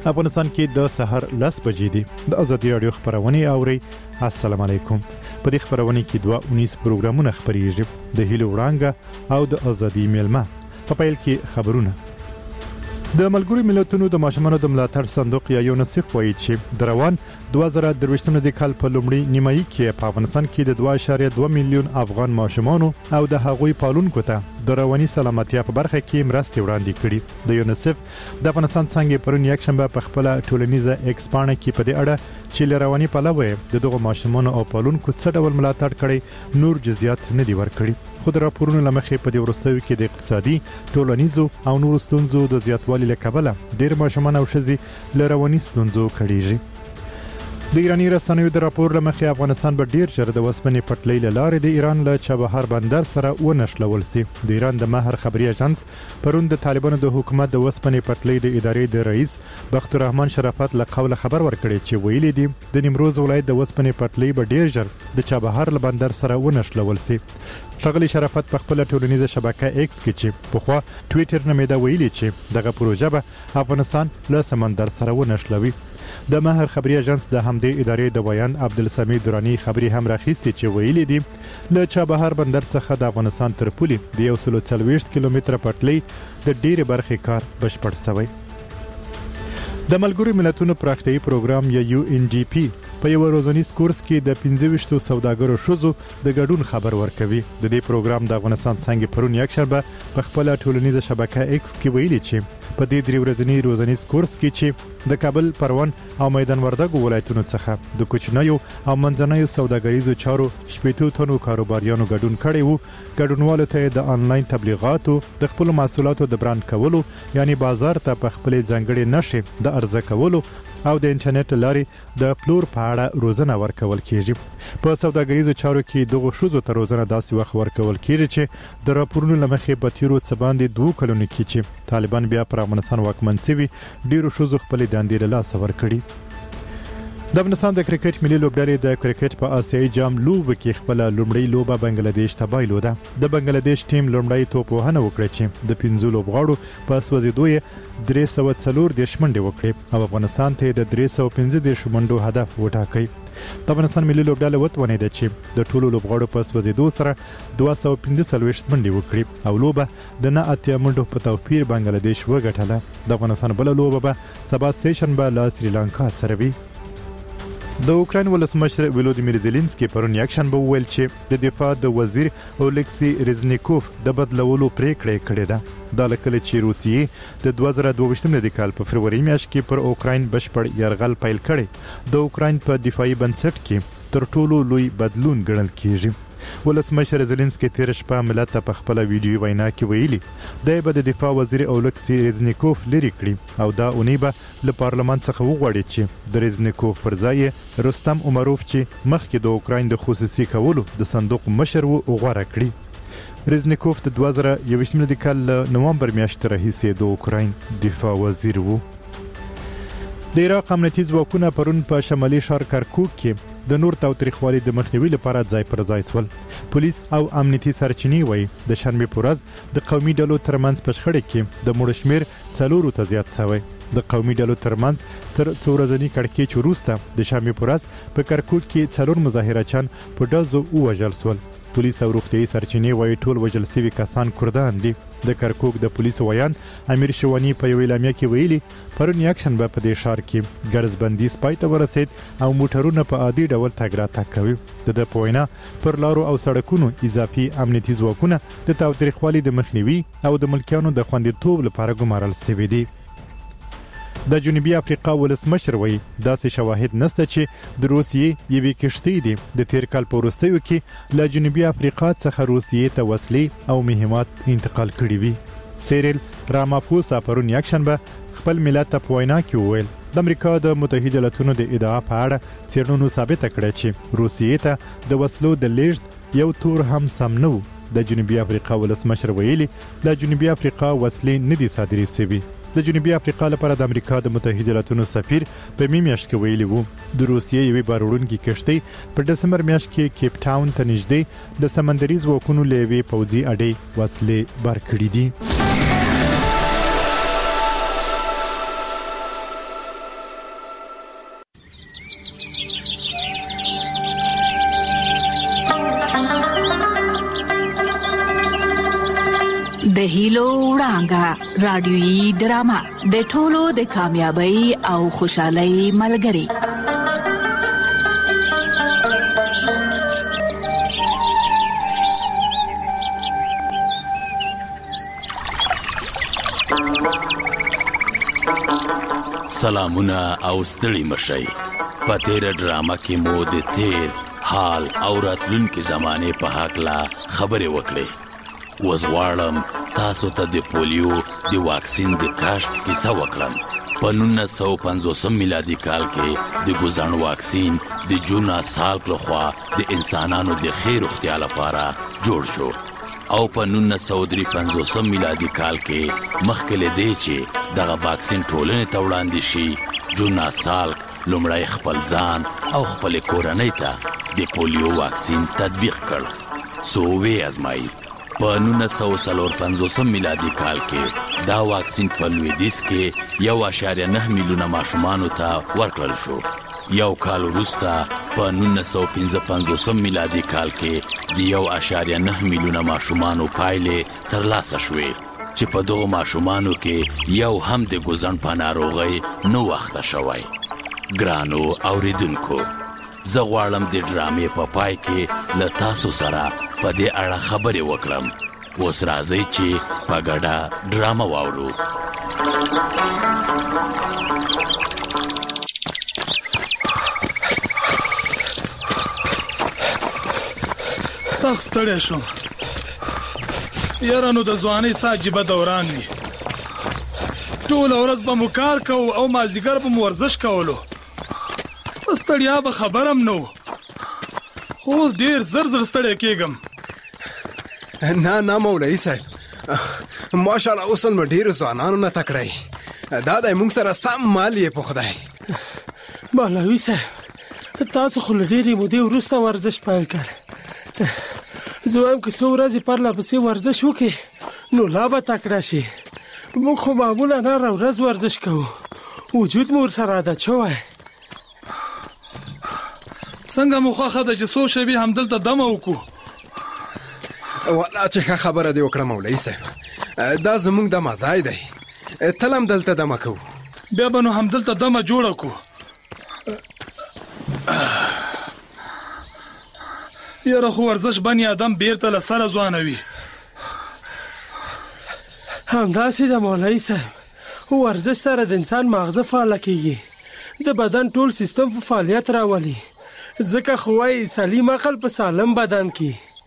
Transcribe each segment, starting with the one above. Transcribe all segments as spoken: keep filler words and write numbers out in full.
افغانستان کې د سحر لس بجې دي. د ازادي رادیو خبرونه اوري. السلام علیکم. په دې خبرونه کې دوه اونیس پروګرامونه خبريږي. د هیلو وړانګه او د ازادي میلمه. په پیل کې خبرونه. د ملګرو ملتونو د ماشومانو د ملاتړ صندوق یا یونیسف وایي چې د روان دوه زره درویشتم د کال په لومړي نیمایي کې په افغانستان کې د دوه اعشاریه دوه میلیون افغان ماشومانو او د هغوی پالونکو ته د رواني سلامتیا په برخه کې مرستې وړاندې کړي. د یونیسف د افغانستان څنګه پرون یک شنبه په خپل ټولنیزه ایکسپانه کې په دې اړه چې لرواني پلوي د دغه ماشومانو او پالونکو څه ډول ملاتړ کړي نور جزئیات نه دی ورکړي. خو د راپورونو لمخې په دې ورستوي کې د اقتصادي، ټولنیزو او نورو ستونزو د زیاتوالي لکبله ډېر ماشومان او ښځې لرواني ستونزو کړيږي. د ایرانی رسنیو د راپور لمخې افغانستان به ډیر ژر د وسپنې پټلۍ لارې د ایران له چابهار بندر سره ونښلول سي. د ایران د ماهر خبري اژانس پرون د طالبانو د حکومت د وسپنې پټلۍ د ادارې د رئیس بخت الرحمن شرافت له قوله خبر ورکړي چې ویلي دي د نیمروز ولایت د وسپنې پټلۍ به ډیر ژر د چابهار له بندر سره ونښلول سي. ښاغلي شرافت په خپل ټولنیزه شبکه ایکس کې چې په خوا ټوئیټر نومېده ویلي چې دغه پروژه به افغانستان له سمندر سره ونښلوي. د ماهر خبري اژانس د همدې ادارې د ویان عبدالسمید درانی خبري هم راخیستي چې ویلي دي له چابهار بندر څخه د افغانستان تر پولي د یو سل څلوېښت کیلومتره پټلۍ د ډېرې برخې کار بشپړ شوی. د ملګرو ملتونو پراختیايي پروګرام یا یو ان ډي پی په یو روزنیز کورس کې د پنځه ویشت سوداګرو شوزو د ګډون خبر ورکوي. د دې پروګرام د افغانستان څنګه پرون یک شنبه په خپل ټولنیزه شبکه ایکس کې ویلي چې په دې درې ورځنی روزنیز کورس کې چې د کابل، پروان او میدان وردګو ولایتونو څخه د کوچنیو او منځنیو سوداګریزو چارو شپږ تنو کاروباریانو ګډون کړي وو. ګډونوالو ته د انلاین تبلیغاتو د خپل محصولاتو د برانډ کولو یعنی بازار ته په خپل ځانګړي نشي د ارزه کولو او د انټرنیټ لارې د پلور په اړه روزنه ورکول کیږي. په سوداګریزو چارو کې دغه شوزو ته روزنه داسې وخت ورکول کیږي چې د راپورونو لمخې په تیرو څه باندې دوه کلونو کې چې طالبان بیا پر افغانستان واکمن شوي ډیرو شوزو خپل دندې له لاسه ورکړي. د افغانستان د کرکټ ملي لوبډلې د کرکټ په آسیایي جام لوبه کې خپل لومړی لوبه بنگلاديش ته بایلوده. د بنگلاديش ټیم لومړی توپ وهنه وکړه چې د پنځو لوبغاړو په سوځېدو یې درې سوه څلور دېرش منډې وکړې او افغانستان ته د درې سوه پنځه دېرش منډو هدف وټاکي. د افغانستان ملي لوبډله وتوانیده چې د ټولو لوبغاړو په سوځېدو سره دوه سوه پنځه څلوېښت منډې وکړي او لوبه د نه اتیا منډو په توپیر بنگلاديش وګټله. د افغانستان بل لوبه به سبا سه شنبه له سریلانکا سره وي. د اوکراین ولسمشر ولودیمیر زيلنسکي پرون یک شنبه وویل چې د دفاع د وزیر اولکسی رزنیکوف د بدلولو پریکړه کړې ده. دا لکه چې روسیې د دوه زره دوه ویشتم د کال په فروری میاشت کې پر اوکراین بشپړ یرغل پیل کړي. د اوکراین په دفاعي بنسټ کې تر ټولو لوی بدلون ګڼل کیږي. ولسمشر زيلنسکي تیر شپه ملت ته په خپل ویډیو وینا کې ویلي د به د دفاع وزیر اولکسی رزنیکوف لري کړی او دا اونۍ به له پارلمان څخه وغواړي چې د رزنیکوف پر ځای رستم عمروف چې مخکې د اوکراین د خصوصي کولو د صندوق مشر و غوړه کړی. رزنیکوف د دوه زره یوویشتم د کال نومبر میاشتې راهیسې د اوکراین دفاع وزیر وو. د عراق امنیتي ځواکونه پرون په شمالي ښار کرکوک کې د نور تاوتریخوالي د مخنیوي لپاره ځای پر ځای سول. پولیس او امنیتي سرچینې وایي د شنبه په ورځ د قومي ډلو ترمنځ په شخړه کې د مړو شمیر څلورو ته زیات شوی. د قومي ډلو ترمنځ تر څو ورځنی کړکېچ وروسته د شنبه په ورځ په کرکوک کې څلور مظاهرچیان په ډزو ووژل شول. پولیس او روغتیايي سرچینې وایي ټول وژل شوي کسان کردان دي. د کرکوک د پولیسو ویان امیر شوانی په یو اعلامیه کې ویلي پرون یک شنبه په دې ښار کې ګرځ بندیز پای ته ورسید او موټرونه په عادي ډول تګ راتګ کوي. د د په وینا پر لارو او سړکونو اضافي امنیتي ځواکونه د تاوتریخوالي د مخنیوي او د ملکیانو د خوندیتوب لپاره ګمارل شوي دي. د جنوبي افریقا ولسمشر وایي داسې شواهد نشته چې د روسیې یوې کښتۍ دي د تیر کال په وروستیو کې له جنوبي افریقا څخه روسیې ته وسلې او مهمات انتقال کړي وي. سیریل رامافوسا پرون یک شنبه خپل ملت ته په وینا کې وویل د امریکا د متحده ایالاتونو د ادعا په اړه څېړنو ثابته کړه چې روسیې ته د وسلو د لیږد یو تور هم سم نه و. د جنوبي افریقا ولسمشر ویلي د جنوبي افریقا وسلې نه دي صادرې شوي. د جنوبي افریقا لپاره د امریکا د متحده ایالاتونو سفیر په می میاشت کې ویلي وو د روسیې یوې باروړونکې کښتۍ په دسمبر میاشت کې کیپ ټاون ته نږدې د سمندري ځواکونو له یوې پوځي اډې وسلې بار کړې دي. د هیلو وړانګه رادیويي ډرامه د ټولو د کامیابی او خوشحالۍ ملګری. سلامونه او ستړي مشئ. په تیر ډرامه کې مو د تیر حال او راتلونکي زمانه په هکله خبرې وکړې. وزغواړم تاسو ته د پولیو د واکسین د کشف کیسه وکړم. په نولس سوه پنځوس میلادي کال کې د ګوزن واکسین د جونا سالک لخوا د انسانانو د خیر اختیار لپاره جوړ شو او په نولس سوه درې پنځوس میلادي کال کې مخکې له دې چې دغه واکسین ټولنې ته وړاندې شي، جونا سالک لومړی خپل ځان او خپل کورنۍ ته د پولیو واکسین تطبیق کړ. سو وی ازمایي. په نولس سوه څلور پنځوس میلادي کال کې دا واکسین په لویدیځ کې یو اعشاریه نه میلیونه ماشومانو ته ورکړل شو. یو کال وروسته په نولس سوه پنځه پنځوس میلادي کال کې د یو اعشاریه نه میلیونه ماشومانو پایلې ترلاسه شوې چې په دغو ماشومانو کې یو هم د ګوزن په ناروغۍ نه واخته شوی. ګرانو اوریدونکو، زه غواړم د ډرامې په پای کې له تاسو سره په دې اړه خبرې وکړم. اوس راځئ چې په ګډه ډرامه واورو. سخت ستړی شوم یاره. نو د ځوانۍ څه عجیبه دوران وي. ټوله ورځ به مو کار کوو او مازدیګر به مو ورزش کولو. په ستړیا به خبرم نه و، خو اوس ډېر زر زر ستړی کېږم. نه نه مولوي صاحب، ماشاءالله اوس نو ډېرو ځوانانو نه تکړی. دا دی موږ سره سم مال یې په خدای. مولوي صاحب، تاسو خو له ډېرې مودې وروسته ورزش پیل کړ. زه وایم که څو ورځې پرله پسې ورزش وکړې نو لا به تکړه شي. موږ خو معمولا هره ورځ ورزش کوو، وجود مو ورسره عادت شوی. څنګه مو خوښه ده چې څو شېبې همدلته دمه وکړو؟ والله چې ښه خبره دې وکړه مولوي صاحب. دا زموږ د مزای دی، تل هم دلته دمه کوو. بیا به نو همدلته دمه جوړه کړو. یاره خو ورزش بني آدم بیرته له سره ځوانوي. همداسې د مولوي صاحب، ورزش سره د انسان ماغزه فعاله کېږي، د بدن ټول سیستم په فعالیت راولي. ځکه خو وایي سلیم عقل په سالم بدن کې.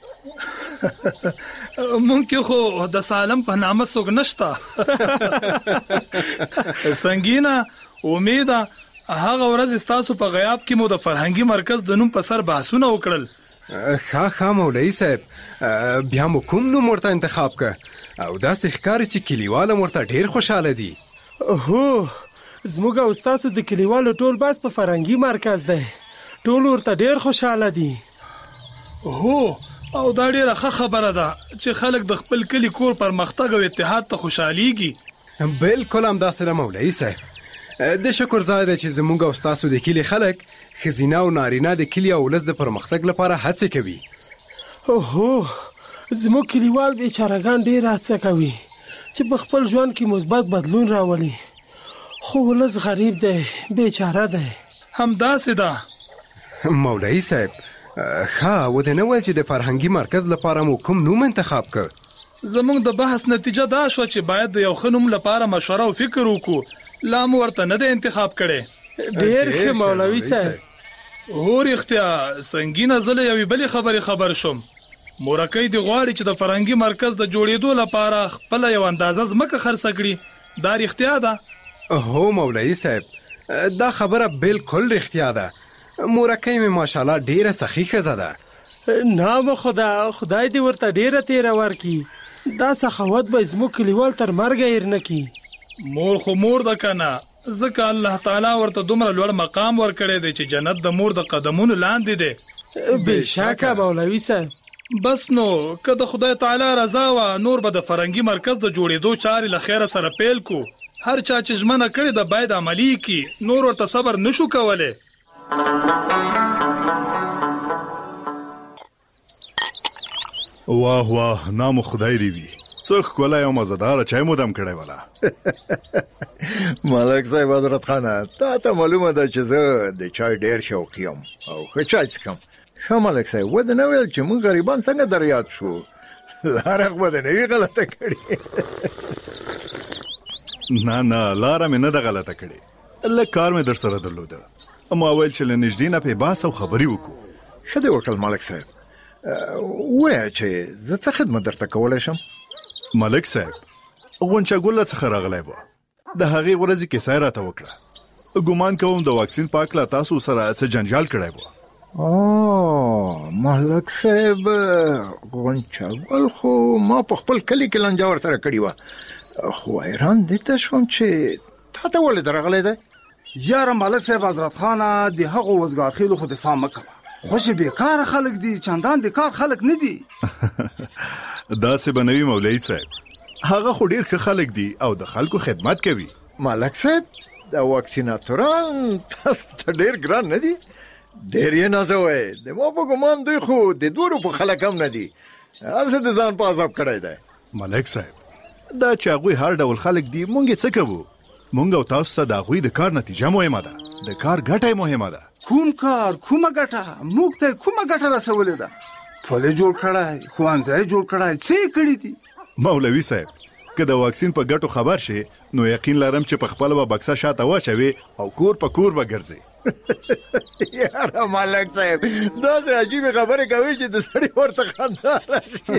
مونږ کې خو د سالم په نامه څوک نشته. سنگینه امیده، هغه ورځ ستاسو په غیاب کې مو د فرهنګي مرکز د نوم په سر بحثونه وکړل. ښه ښه مولوي صاحب، بیا مو کوم نوم ورته انتخاب که؟ او داسې ښکاري چې کلیوال هم ورته ډېر خوشحاله دي. هو، زموږ او ستاسو د کلیوالو ټول بس په فرهنګي مرکز دی، ټول ورته ډېر خوشحاله دي. هو، او دا ډېره ښه خبره ده چې خلک د خپل کلي کور پرمختګ او اتحاد ته خوشحالیږي. بالکل همداسې ده مولوي صاحب. د شکر ځای دی چې زموږ او ستاسو د کلي خلک ښځینه او نارینه د کلي او ولس د پرمختګ لپاره هڅې کوي. اوهو، زموږ کلیوال بیچارهګان ډېر هڅه کوي چې په خپل ژوند کې مثبت بدلون راولي، خو ولس غریب دی، بیچاره دی. همداسې ده مولوي صاحب. ښه، و دې نه ویل چې د فرهنګي مرکز لپاره مو کوم نوم انتخاب کړ؟ زموږ د بحث نتیجه دا شوه چې باید د یو ښه نوم لپاره مشوره او فکر وکړو. لا مو ورته نه دی انتخاب کړی. ډېر ښه مولوي صاحب. هو رښتیا، سنګینه زه له یوې بلې خبرې خبر شوم. مورکۍ دې غواړي چې د فرهنګي مرکز د جوړېدو لپاره خپله یو اندازه ځمکه خرڅه کړي. دا رښتیا ده؟ هو مولوي صاحب، دا خبره بالکل رښتیا ده. مورکۍ مې ماشاءالله ډېره سخي ښځه ده. نام خدا، خدای دې ورته ډېره تیره ورکړي. دا سخاوت به زموږ کلیوال تر مرګه هېر نه کړي. مور خو مور ده که نه، ځکه الله تعالی ورته دومره لوړ مقام ورکړی دی چې جنت د مور د قدمونو لاندې دی. بېشکه مولوي صاحب. بس نو که د خدای تعالی رضا وه، نور به د فرهنګي مرکز د جوړېدو چارې له خیره سره پیل کو. هر چا چې ژمنه کړې ده باید عملي کړي، نور ورته صبر نشو کولی. واه واه، نام خدای دی وي. څه ښکلی او مزهداره چای مو دم کړی ولا. ملک صاحب حضرت خانه، تا ته معلومه ده چې زه د چای ډېر شوقي یم او ښه چای څښم. ښه ملک صاحب، ودې نه ویل چې موږ غریبان څنګه در یاد شو؟ لاره خو به دې نه وي غلطه کړې. نه نه، لاره مې نه ده غلطه کړې، لږ کار مې در سره درلوده. ما ویل چې له نږدې نه پې بحث او خبرې وکړو. ښه دې وکړل ملک صاحب. ووایه چې زه څه خدمت درته کولی شم؟ ملک صاحب، غونچه ګله څخه راغلی وه، د هغې ورځې کیسه یې راته وکړه. ګمان کوم د واکسین په هکله تاسو سره څه جنجال کړی وه. او ملک صاحب، غونچه ګل خو ما په خپل کلي کې لانجه ورسره کړې وه، خو حیران دې ته شوم چې تا ته ولې درغلی دی؟ یاره ملک صاحب حضرت خانه، د هغو وزګارخېلو خو دفاع مه کوه. خوش بیکاره خلک دي، چندان د کار خلک نه دي. داسې به نه وي مولوي صاحب، هغه خو ډېر ښه خلک دي او د خلکو خدمت کوي. ملک صاحب، د واکسیناتوران تاسو ته ډېر ګران نه دي؟ ډېر یې نازوئ. د ما په ګمان دوی خو د دوه روپو خلک هم نه دي، هسې د ځان په عذاب کړی دی. ملک صاحب، دا چې هغوی هر ډول خلک دي، مونږ یې څه کوو؟ مونږ او تاسو ته د هغوی د کار نتیجه مهمه ده، د کار ګټه مهمه ده. کوم کار، کومه ګټه؟ موږ ته کومه ګټه رسولې ده؟ پل جوړ کړی، ښوونځی جوړ کړی، څه یې کړي دي؟ مولوي صاحب، که د واکسین په ګټو خبر شي نو یقین لرم چې په خپله به بکسه شاته واچوي او کور په کور به ګرځي. یاره ملک صاحب، داسې عجیبې خبرې کوي چې د سړي ورته خندا راشي.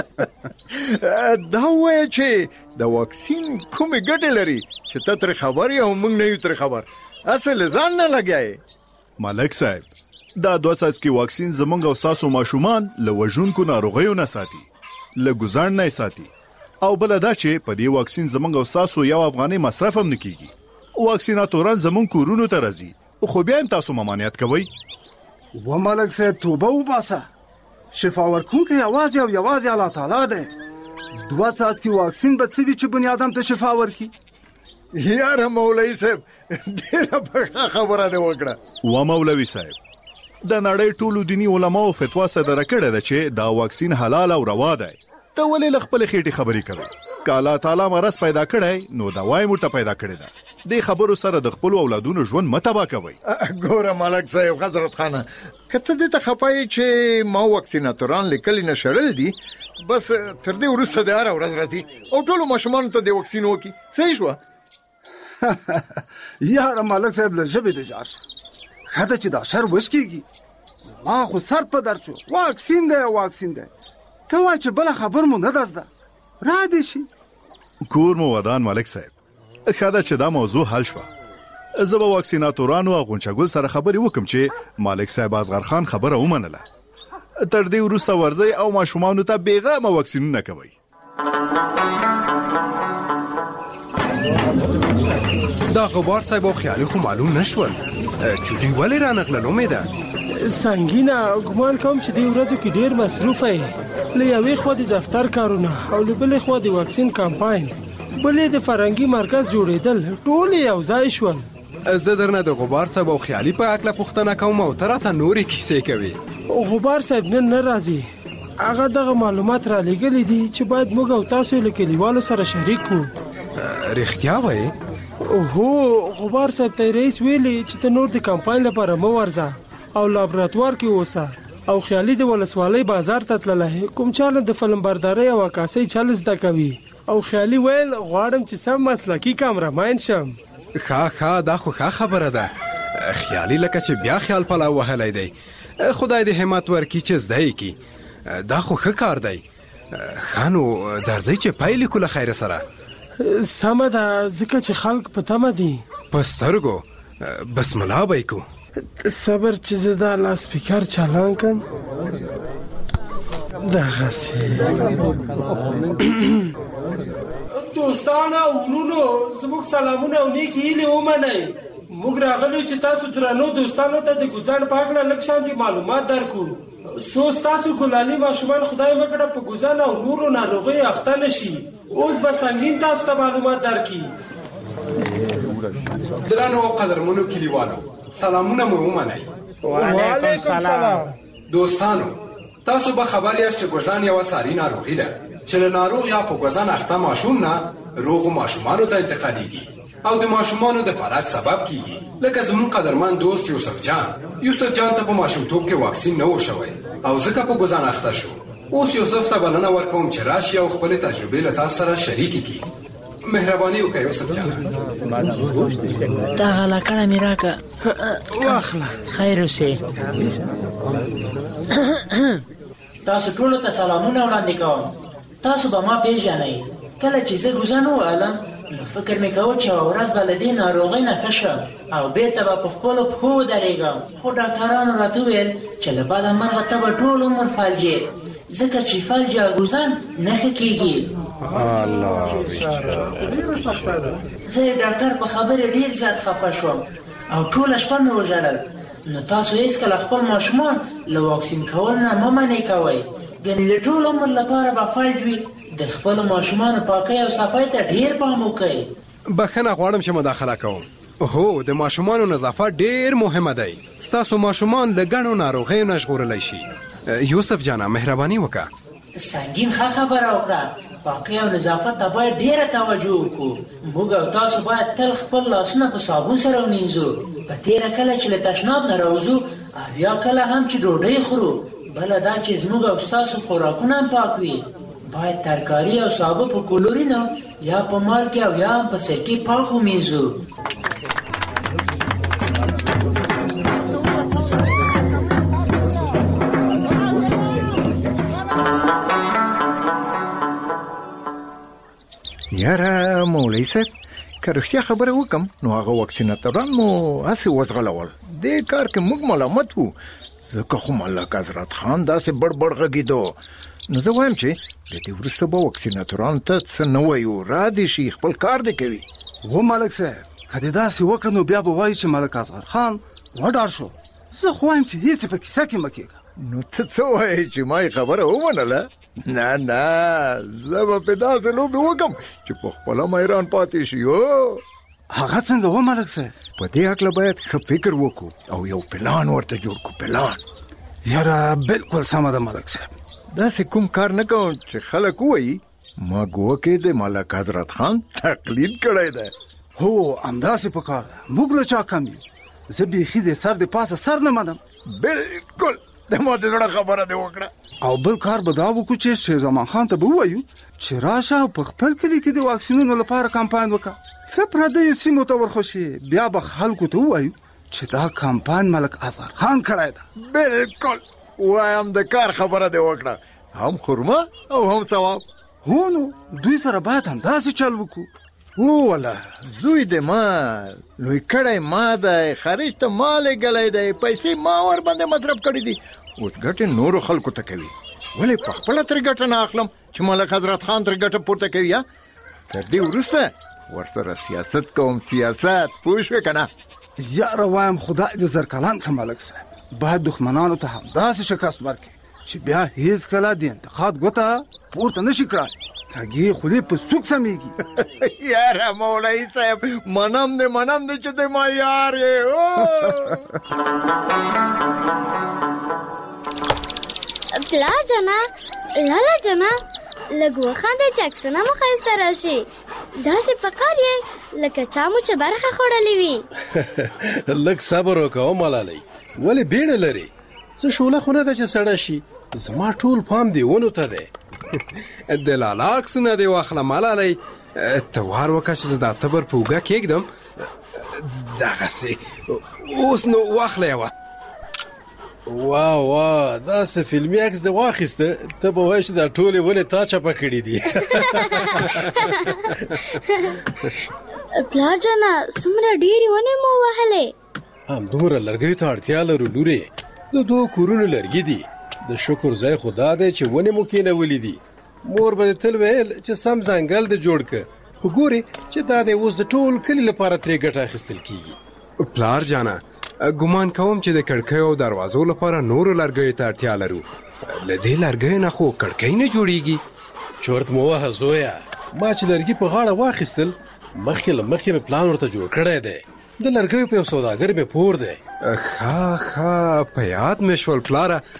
دا ووایه چې د واکسین کومې ګټې لري چې ته ترې خبر یې او موږ نه یو ترې خبر؟ اصل ځان نه لګیایې. ملک صاحب، دا دوه څاڅکي واکسین زمونږ او ستاسو ماشومان له وژونکو ناروغیو نه ساتي، له ګوزاڼ نه ساتي، او بله دا چې په دې واکسین زمونږ او ستاسو یو افغانۍ مصرف هم نه کیږي. واکسیناتوران زمونږ کورونو ته راځي، خو بیا هم تاسو ممانعت کوئ. و ملک صاحب، توبه وباسه. شفا ورکوونکی یوازې او یوازې الله تعالی دی. دوه څاڅکي واکسین به څه وي چې بني ادم ته شفا ورکي؟ یاره مولوي صاحب، ډېره پخه خبره دې وکړه. و مولوي صاحب، د نړۍ ټولو دیني علماو فتوا صدره کړې ده چې دا واکسین حلال او روا دی. ته ولې له خپلې خېټې خبرې کوې؟ که الله تعالی مرض پیدا کړی نو دوا یې موږ ته پیدا کړې ده. دې خبرو سره د خپلو اولادونو ژوند مه تباه کوئ. ګوره ملک صاحب حضرت خانه، که ته دې ته خفه یې چې ما واکسیناتوران له کلي نه شړل دي، بس تر دې وروسته د هره ورځ راځي او ټولو ماشومانو ته د واکسین وکړي. صحیح شوه؟ یاره ملک صاحب، له ژبې د جار شه. ښه ده چې دا شر وشکېږي. ما خو سر په درد شو. واکسین دی واکسین دی، ته وایه چې بله خبر مو نه ده زده، را دې شي. کور مو ودان ملک صاحب. ښه ده چې دا موضوع حل شوه. زه به واکسیناتورانو او غونچه ګل سره خبرې وکم چې ملک صاحب اصغر خان خبره ومنله. تر دې وروسته ورځئ او ماشومانو ته بېغمه واکسینونه کوئ. دا غبار صاحب او خیالي خو معلوم نشول، چوټي ولې رانغلل؟ امیده سنګینه، ګمان کوم چې دې ورځو کې ډېر مصروفه یې. له یوې خوا د دفتر کارونه او له بلې خوا د واکسین کمپاین، بلې د فرهنګي مرکز جوړېدل، ټول یو ځای شول. زه درنه د غبار صاحب او خیالي په هکله پوښتنه کوم او ته راته نورې کیسې کوي. غبار صاحب نن نه راځي. هغه دغه معلومات را لېږلي دي چې باید موږ او تاسو له کلیوالو سره شریک کړو. رښتیا وایې؟ هو، غبار صاحب ته رئیس ویلي چې ته نور د کمپاین لپاره مه ورځه او لابراتوار کې اوسه. او خیالي د ولسوالۍ بازار ته تللی، کوم چاله د فلم بردارۍ او عکاسۍ چل زده کوي. او خیالي ویل غواړم چې سم مسلکي کامرمین شم. ښه ښه، دا خو ښه خبره ده. خیالي لکه چې بیا خیال پلاو وهلی دی. خدای دې همت ورکړي چې زده یې کړي. دا خو ښه کار دی. ښه نو درځئ چې پیل کړو له خیره سره. سمه ده، ځکه چې خلک په تمه دي. په سترګو بسم الله به یې کوو. صبر چې زه دا لاسپیکر چالان کړم. دغسې دوستانو او ورونو، زموږ سلامونه او نیکې هیلې ومنئ. موږ راغلو چې تاسو درنو دوستانو ته د ګوزاڼ په هکله لږ شانتې معلومات درکړو. څو ستاسو ګلالي ماشومان خدای مکړه په ګوزاڼ او نورو ناروغیو اخته نه شي. اوس به سنګین تاسو ته معلومات درکړي. درنو او قدرمنو کلیوالو، سلامونه مو ومنئ. وعلیکم سلام. دوستانو، تاسو به خبر یاست چې ګوزان یوه ساري ناروغي ده چې له ناروغ یا په ګوزان اخته ماشوم نه روغو ماشومانو ته انتقالیږي او د ماشومانو د فالج سبب کیږي. لکه زموږ قدرمن دوست یوسف جان یوسف جان ته په ماشومتوب کې واکسین نه و شوی او ځکه په ګوزان اخته شو. اوس یوسف ته بلنه ورکوم چې راشي او خپلې تجربې له تاسو سره شریکې کړي. مهرباني وکړئ یوسف جان. دا غلاکړه مې راکړه. واخله. خیر اوسې. تاسو ټولو ته سلامونه وړاندې کوم. تاسو به ما پیژنئ. کله چې زه ګوزن ووهلم نو فکر مې کوه چې یوه ورځ به له دې ناروغۍ نه ښه شم او بېرته به په خپلو پښو ودرېږم. خو ډاکټرانو راته وویل چې له بده مرغه ته به ټول عمر فلجې، ځکه چې فلج یا ګوزن نه ښه کېږي. زه د ډاکټر په خبرې ډېر زیات خفه شوم او ټوله شپه مې وژړل. نو تاسو هېڅکله خپل ماشومان له واکسین کولو نه مه منې کوئ، ګنې د ټول عمر لپاره به فلج وي. د خپلو ماشومانو پاکۍ او صفای ته ډېر پام وکئ. بخښنه غواړم چې مداخله کوم. هو د ماشومانو نظافت ډېر مهمه دی. ستاسو ماشومان له ګڼو ناروغیو نه ژغورلی شي. یوسف جانه مهرباني وکړه. سنګین ښه خبره وکړه. پاکۍ او نظافت ته باید ډېره توجه وکړو. موږ او تاسو باید تل خپل لاسونه په صابون سره ومینځو. په تېره کله چې له تشناب نه راوځو او یا کله هم چې ډوډۍ خورو. بله دا چې زموږ او ستاسو خوراکونه هم پاک وي. باید ترکاري او سابه په کلورینو یا په مالګې او یا هم په سرکې پاک ومینځو. یاره مولوي صاحب که رښتیا خبره وکم نو هغه واکسیناتوران مو هسې وزغلول. دې کار کې موږ ملامت وو ځکه خو ملک حضرت خان داسې بړ بړ غږېدو. نو زه وایم چې د دې وروسته به واکسیناتورانو ته څه نه وایو، را دې شي خپل کار دې کوي. و ملک صاحب که دې داسې وکړه نو بیا به وایي چې ملک اصغر خان وډار شو. زه خو وایم چې هېڅ په کیسه کې مه کېږه. نو ته څه وایې چې ما یې خبره ومنله؟ نه نه زه به پې داسې لوبې وکړم چې په خپله میران پاتې شي. او هغه څنګه و ملک صاحب؟ په دې هکله باید ښه فکر وکړو او یو پلان ورته جوړ کړو. پلان یاره بالکل سمه ده ملک صاحب. داسې کوم کار نه کوم چې خلک ووایي ما ګوکې د ملک حضرت خان تقلید کړی دی. هو همداسې په کار ده. موږ له چا کم یو. زه بیخي د سر د پاسه سر نه منم. بالکل د ما د زړه خبره دې وکړه. او بل کار به دا وکړو چې شیر زمان خان ته به ووایو چې راشه او په خپل کلي کې د واکسینونو لپاره کمپاین وکړه. څه پردیو سیمو ته ورخوشي بیا به خلکو ته ووایو چې دا کمپاین ملک اصغر خان کړی ده. بالکل وایم د کار خبره دې وکړه. هم خرمه او هم ثواب. هو نو دوی سره باید همداسې چل وکړو. ووله زوی د ما لوی کړی ما دی، خارج ته ما لېږلی دی، پیسې ما ور باندې مصرف کړي دي. اوس ګټې نورو خلکو ته کوي. ولې په خپله ترې ګټه نه اخلم چې ملک حضرت خان ترې ګټه پورته کوي؟ یا تر دې وروسته ورسره سیاست کوم. سیاست پوه شوې که نه؟ یاره وایم خدای دې زرکلان کړه ملک صاحب. باید دښمنانو ته همداسې شکست ورکړي چې بیا هیڅ کله د انتقاد ګوته پورته نشي کړای. کږې خولې په سوک سمیږي. یاره مولوي صاحب منم دې منم دې چې دې ما یار یې. پلا جنا لالا جنا لږ وخانده چې عکسونه مو ښایسته راشي. داسې پکار یې لکه چا مو چې برخه خوړلې وي. لږ صبر وکړه ملالۍ، ولې بیړه لري؟ څه شوله خو نه ده چې سړه شي. زما ټول پام دې ونو ته دی. د لالا عکسونه دې واخله ملالۍ. ته وار وکړه چې دا تبر په اوږه کېږدم. دغسې اوس نو واخله یوه. واه واه داسې فلمي عکس دې واخیسته ته به وایې چې دا ټولې ونې تا چپه کړي دي. پلار جانه څومره ډېرې ونې مو وهلې. همدومره لرګیو ته اړتیا لرو لورې. د دوه کورونو لرګي دي. د شکر ځای خو دا دی چې ونې مو کېنولي دي. مور به دې تل ویل چې سم ځنګل دې جوړ که، خو ګورې چې دا دی اوس د ټول کلي لپاره ترې ګټه اخیستل کېږي. پلار جانه ګمان کوم چې د کړکیو او دروازو لپاره نورو لرګیو ته اړتیا لرو. له دې لرګیو نه خو کړکۍ نه جوړیږي. چورت مو وهه زویه، ما چې لرګي په غاړه واخیستل مخکې له مخکې مې پلان ورته جوړ کړی دی. د لرګیو په یو سوداګر مې پور دی. ښه ښه په یاد مې شول پلاره.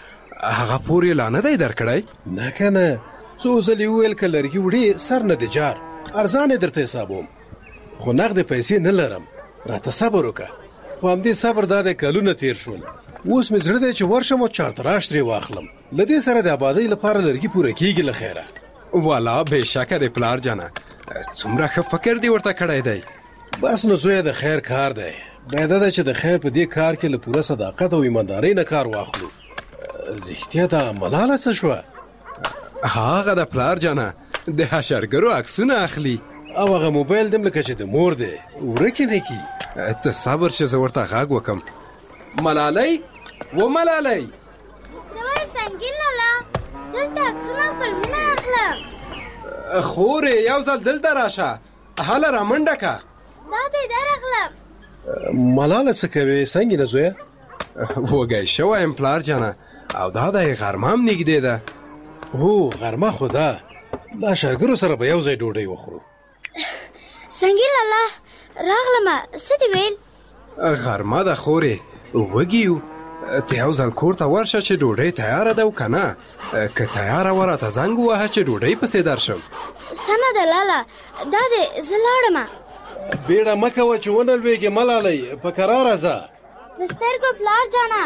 هغه پور یې لا نه دی درکړی؟ نه که نه، څو ځلې وویل که لرګي وړې سر نه د جار، ارزان یې درته حسابوم، خو نغدې پیسې نه لرم، راته صبر وکړه. په همدې صبر دا د کلونه تیر شول، اوس مې زړه دی چې ورشم او چارتراش ترې واخلم. له دې سره د آبادۍ لپاره لرګي پوره کېږي له خیره. والا بېشکه د پلار جانه، څومره ښه فکر دې ورته کړی دی. بس نو زویه د خیر کار دی، باید ده چې د خیر په دې کار کې له پوره صداقت او ایماندارۍ نه کار واخلو. رښتیا دا ملاله څه شوه؟ هغه د پلار جانه د حشرګرو عکسونه اخلي او هغه موبایل دم لکه چې د مور دی ورکې نه کی. ته صبر شه، زه ورته غږ وکم. ملالۍ و ملالۍ، سوای سنگین لالا، دلته عکسونه فلمونه اخلم. خورې یو ځل دلته راشه، هله رامنډه که. دا دی در اخلم. ملاله څه کوې؟ څنګه نه زویه؟ وږی شوی یم پلار جانه، او دا دی غرمه هم نږدې ده. هو غرمه خو ده، له شرګرو سره به یو ځای ډوډۍ وخورو. سنگین لالا راغلمه، څه دې ویل؟ غرمه ده خورې، وږي یو. ته یو ځل کور ته ورشه چې ډوډۍ تیاره ده او که نه، که تیاره وه راته زنګ ووهه چې ډوډۍ پسې درشم. سمه ده لالا، دا دی زه لاړمه. بیړه مه کوه چې ونه لوېږې ملالۍ، په کراره ځه. د سترګو پلار جانه.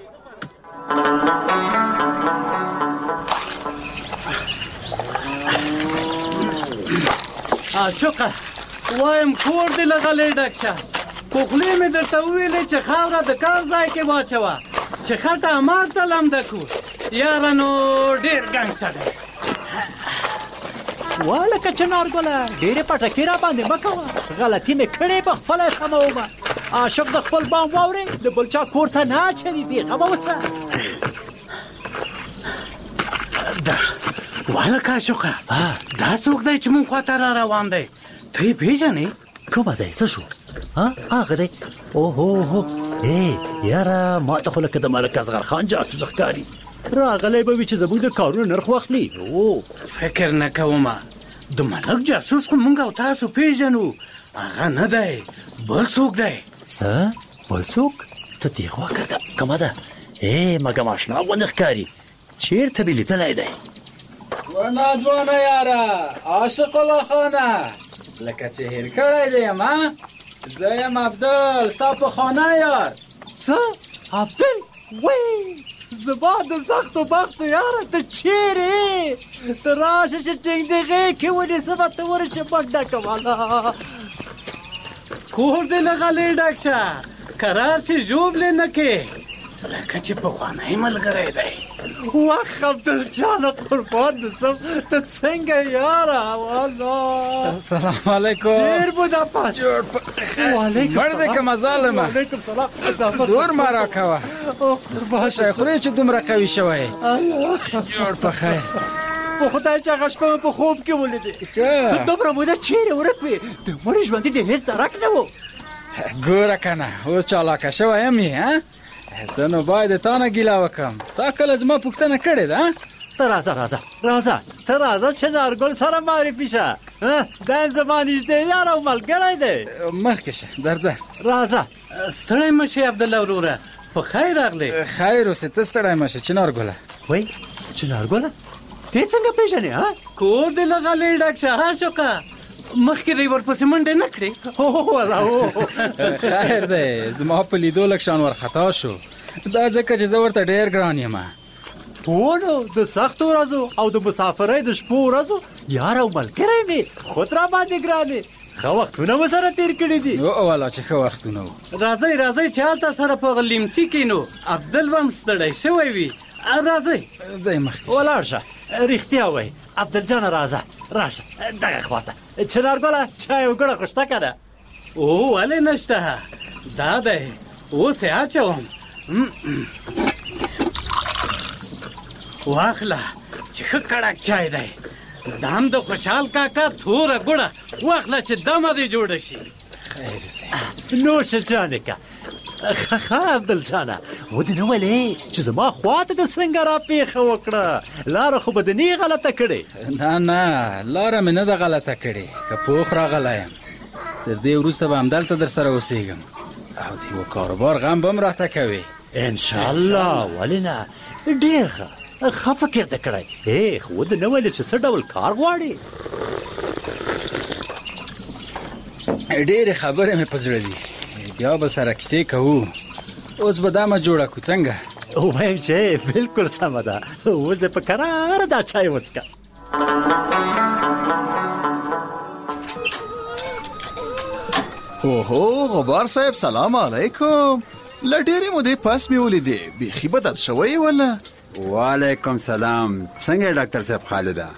عاشقه وایم کور دې له غلې ډک شه، خو خولې مې درته وویلې چې خاوره د کار ځای کې واچوه چې خټه ماته لمده کړو. یاره نو ډېر ګنګ سړی والکه چنارګله، ډېرې پټکې را باندې مه کوه، غلطي مې کړې په خپله سمومه. عاشق د خپل بام واورې، د بل چا کور ته نه اچوي، بېغمه اوسه. والکه عاشقه، دا څوک دی چې مونږ خواته را روان دی؟ ته یې پېژنې؟ کومه دی؟ څه شو؟ هغه دی؟ اوهو ای یاره، ما ته خو لکه د ملک اصغر خان جاسوس ښکاري. راغلی به وي چې زموږ د کارونو نرخ واخلي. او فکر نه کومه، د ملک جاسوس خو مونږ او تاسو پېژنو، هغه نه دی، بل څوک دی. څه؟ بل څوک؟ ته دې خوا کړه، کومه ده؟ ای مګم اشنا غوندې ښکاري، چېرته مې لیدلی دی؟ و ناځوانه یاره، عاشق الله خانه، لکه چې هېر کړی دی یم. زه یم عبدل، ستا پخوانی یار. څه؟ عبدل؟ وی زما د سختو بختو یاره، ته چیرې؟ ته راشه چې ټینګ دې غېږ کې ونیسمه، ته ورې چې منډه کوله. کور دې له غلې ډک شه، کرار چې ژوبلې نه کې، لکه چې پخوانی ملګری دی. وخ عبدل جانه قربان دې سم، ته څنګه یاره؟ والله سلام علیکم. ډېر بودا پاس. وعلیکم سلام. مړ دې که مظالمه. وعلیکم سلام. زور مه راکوه، څه شی خورې چې دومره قوي شوی؟ جوړ په خیر. په خدای چې هغه شپه مې په خوب کې ولیدې. ته دومره موده چیرې ورک وې؟ د مړي ژوندي دې هېڅ درک نه و. ګوره که نه، اوس چالاکه شوی یم یې. زه نو باید تا نه ګیله وکړم، تا کله زما پوښتنه کړې ده؟ ته راځه راځه راځه ته راځه چې نارګل سره معرفي شه. دا یم زما نږدې یار او ملګری دی. مخکې شه، درځه. راځه. ستړی مه شې عبدالله وروره، په خیر راغلی. خیر اوسې، ته ستړی مه شه. چنارګله وایي چنارګله؟ ته څنګه پېژنې؟ کور دې له غلې ډک شه عاشقه، مخکې دې ورپسې منډې نه کړې؟ هو والله هو. خیر دی، زما په لیدو لږ شان ورخطا شو، دا ځکه چې زه ورته ډېر ګران یم. هو نو د سختو ورځو او د مسافرۍ د شپو ورځو یار او ملګری مې خود را باندې ګرانې. ښه وختونه مو سره تېر کړي دي. والا چې ښه وختونه وو. راځئ راځئ چې هلته سره په لیمڅي کښېنو، عبدل به هم ستړی شوی وي. راځئ. ځئ مخکې ولاړ شه. رښتیا وایي عبدل جانه، راځه راشه دغه خواته. چنارګله چای وګړه خو شته که نه؟ او ولې نشته، دا دی اوس یې اچوم. واخله چې ښه کړک چای دی، دا هم د خوشحال کاکا توره ګوړه، واخله چې دمه دې جوړه شي. خیر اوسې. نوشه جانې که. ښه عبدل جانه، ودې نه ولې چې زما خواته د څنګه را پېښه وکړه؟ لاره خو به د نه غلطه کړې؟ نه نه، لاره مې نه ده غلطه کړې، که پوخ راغلی یم. تر دې وروسته به همدلته در سره اوسېږم او د یوه کاروبار غم به هم راته کوې. ان شاء الله. ولې نه؟ ډېر ښه ښه فکر دې کړی. هی خو دې نه ویل چې څه ډول کار غواړې؟ ډېرې خبرې مې په زړه دي، بیا به سره کیسې کوو. اوس به دا مه جوړه کړو څنګه؟ وایم چې بالکل سمه ده. اوس په کراره دا چای وڅښه. اوهو غبار صاحب سلام علیکم. له ډېرې مودې پس مې ولیدې، بیخي بدل شوی ولا؟ وعلیکم سلام. څنګه ډاکټر صاحب خالده؟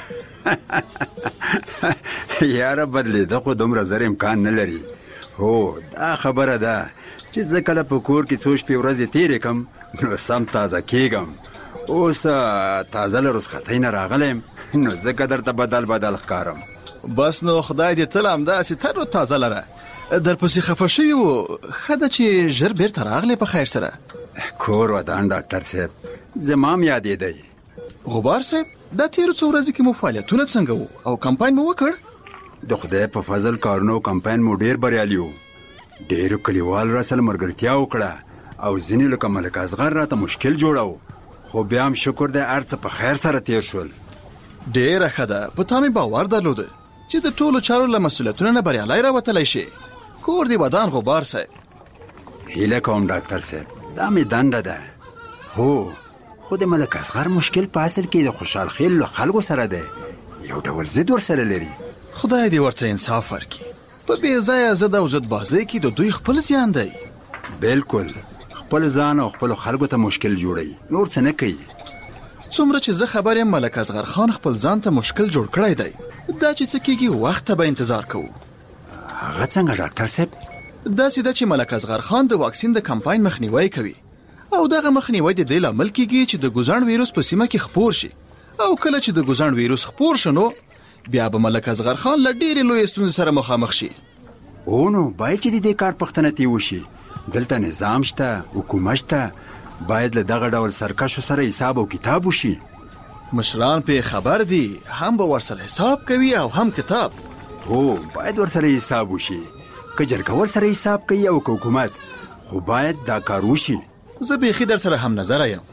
یاره بدلېده خو دومره زر امکان نه لري. هو دا خبره ده چې زه کله په کور کې څو شپې ورځې تېرې کړم نو سم تازه کېږم. اوس تازه له رخصتۍ نه راغلی نو ځکه درته بدل بدل ښکارم. بس نو خدای دې تل همداسې تر تازه لره. درپسې خفه شوي وو، ښه ده چې ژر بیرته راغلی په خیر سره. کور ودان ډاکټر صاحب، زما م یادېدی. غبار صاحب دا تېرو څو ورځې کې مو فعالیتونه څنګه وو او کمپاین مو وکړ؟ د خدای په فضل کارونو کمپاین مو ډېر بریالي وو. ډېرو کلیوال راسره ملګرتیا وکړه او ځینې لکه ملک اصغر راته مشکل جوړو، خو بیا هم شکر دی هر څه په خیر سره تېر شول. ډېره ښه ده. په تا مې باور درلوده چې د ټولو چارو له مسؤلیتونو نه بریالی راوتلی شي. کور دې ودان غبار صاحب. هیله کوم ډاکټر صاحب، دا مې دنده ده. هو خو د ملک اصغر مشکل په اصل کې د خوشحال خیل له خلکو سره دی، یو ډول ضد ورسره لري. خدای دې ورته انصاف ورکړي. په بې ځایه ضد او ضد بازۍ کې د دوی خپل زیان دی. بالکل خپل ځان او خپل خلکو ته مشکل جوړوي، نور څه نه کوي. څومره چې زه خبر یم ملک اصغر خان خپل ځان ته مشکل جوړ کړی دی. دا چې څه کېږي وخت ته به انتظار کوو. هغه څنګه ډاکټر صاحب؟ داسې ده چې ملک اصغر خان د واکسین د کمپاین مخنیوی کوي او دغه مخنیوی د دې لامل کېږي چې د ګوزڼ ویروس په سیمه کې خپور شي، او کله چې د ګوزڼ ویروس خپور شنو بیا به ملک اصغر خان له ډېرې لویې ستونزې سره مخامخ شي. او نو باید چې د دې کار پښتنه تې وشي. دلته نظام شته، حکومت شته، باید له دغه ډول سرکشو سره حساب او کتاب وشي. مشران په خبر دي، هم به ورسره حساب کوي او هم کتاب. هو باید ورسره حساب وشي. که جرګه ورسره حساب کوي او که حکومت، خو باید دا کار وشي. زه بیخي در سره هم نظره یم.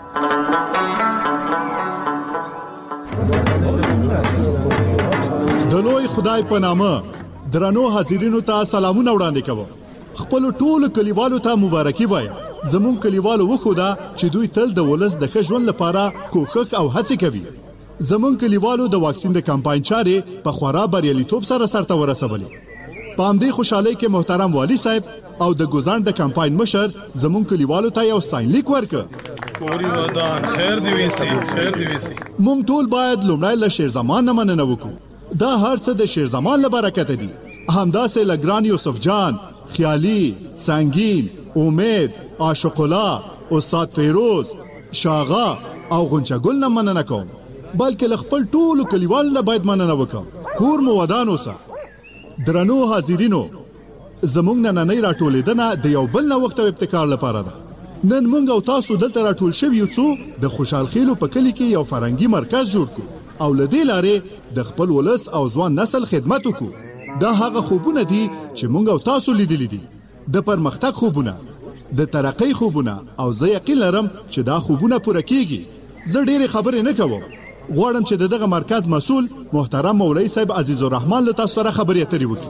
د لوی خدای په نامه درنو حاضرینو ته سلامونه وړاندې کوم. خپل ټولو کلیوالو ته مبارکي وایم. زمون کلیوالو وخوده چې دوی تل د ولس د ښه ژوند لپاره کوښښ او هڅې کوي. زمون کلیوالو د واکسین د کمپاین چارې په خورا بریالیتوب سره سرته ورسولې. په همدې خوشحالۍ کې محترم والی صاحب او د ګوزڼ د کمپاین مشر زمون کلیوالو ته یو ستاینلیک ورکړ. کوري ودان خیر دی ویسي، خیر دی ویسي. موږ ټول باید لومړی له شیرزمان نه مننه وکړو. دا هر څه د شیرزمان له برکته دي. همداسې له ګران یوسف جان، خیالي، سنگین، امید، عاشق الله، استاد فیروز، شاغا او غنچګل نه مننه کوم، بلکې له خپل ټولو کلیوالو نه باید مننه وکړم. کور مو ودان اوسه. درنو حاضرینو، زمونږ نننۍ راټولېدنه د یو بل نوښت او ابتکار لپاره ده. نن موږ او تاسو دلته راټول شوي یو څو د خوشحال خیلو په کلي کې یو فرهنګي مرکز جوړ کړو او له دې لارې د خپل ولس او ځوان نسل خدمت وکړو. دا هغه خوبونه دي چې موږ او تاسو لیدلي دي، د پرمختګ خوبونه، د ترقۍ خوبونه، او زه یقین لرم چې دا خوبونه پوره کیږي. زه ډېرې خبرې نه کوم، غواړم چې دغه مرکز مسؤل محترم مولوي صاحب عزیز الرحمن له تاسو سره خبرې اترې وکړي.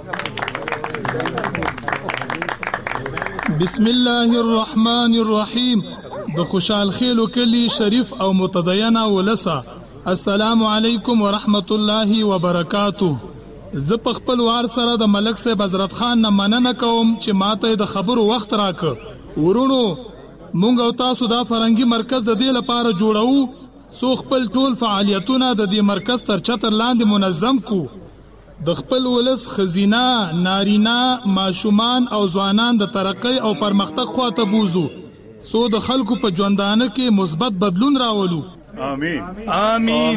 بسم الله الرحمن الرحیم. د خوشحال خیلو کلی شریف او متدینه ولسه، السلام علیکم ورحمت الله وبرکاته. زه په خپل وار سره د ملک صاحب حضرت خان نه مننه کوم چې ماته د خبرو وخت راکړ. ورونو، مونږ او تاسو دا فرهنګي مرکز د دې لپاره جوړو سو خپل ټول فعالیتونه د دې مرکز تر چتر لاندې منظم کو. د خپل ولس خزینه، نارینه، ماشومان او ځوانان د ترقۍ او پرمختګ خواته بوزو، سو د خلکو په ژوندانه کې مثبت بدلون راولو. آمین آمین.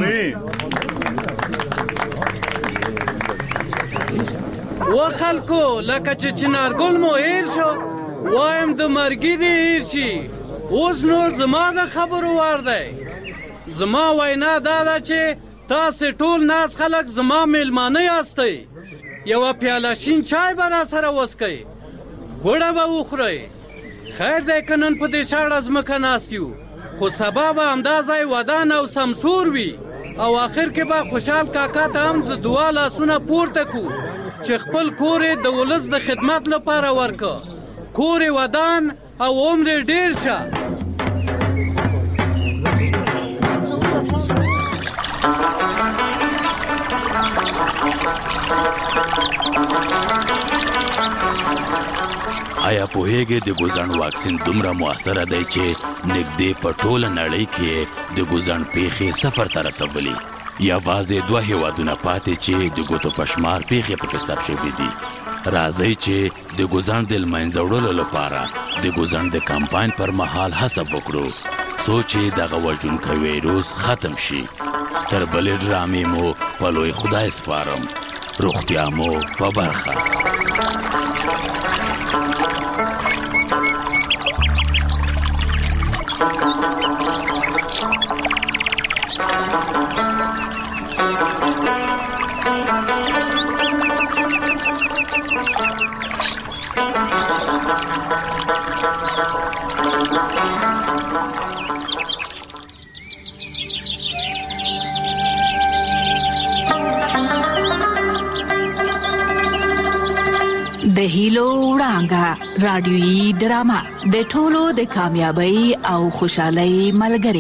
و خلکو لکه چې چنارګل مو هیر شو، وایم د مرګي دې هیر شي. اوس نو زما د خبرو وار دی. زما وینا دا ده چې تاسې ټول ناس خلک زما میلمانه یاستئ. یوه پیاله شین چای به را سره وڅښئ، ګوړه به وخورئ، خیر دی که نن په دې شاړه ځمکه ناست یو خو سبا به همدا ځای ودان او سمسور وي او آخر کې به خوشحال کاکا ته هم د دعا لاسونه پورته کړو چې خپل کور یې د ولس د خدمت لپاره ورکړه کور یې ودان او عمر یې ډېر شه. آیا پوهیږئ د ګوزڼ واکسین دومره مؤثره دی چې نږدې په ټوله نړۍ کې د ګوزڼ پیښې صفر ته رسولي. یوازې دوه هیوادونه پاتې چې د ګوتو په شمار پیښې پکې ثبت شوي دي. راځئ چې د ګوزڼ د لمنځه وړلو لپاره د ګوزڼ د کمپاین پر مهال هڅه وکړو څو چې دغه وژونکی ویروس ختم شي. تر بلې ډرامې مو په لوی خدای سپارم. روغتیا مو په برخه. د هیلو وړانګه رادیويي ډرامه د ټولو د کامیابی او خوشحالۍ ملګری.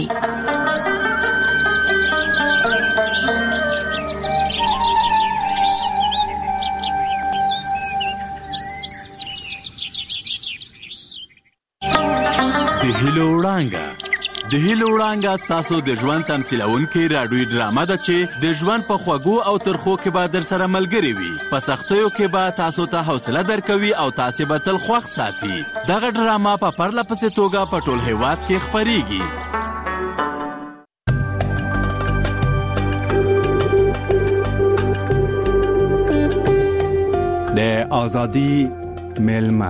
د هیلو وړانګه د هیلو وړانګه ستاسو د ژوند تمثیلونکې راډیويي ډرامه ده چې د ژوند په خوږو او ترخو کې به در سره ملګرې وي. په سختیو کې به تاسو ته حوصله درکوي او تاسې به تل خوښ ساتي. دغه ډرامه په پرله پسې توګه په ټول هیواد کې خپریږي. د آزادی میلمه.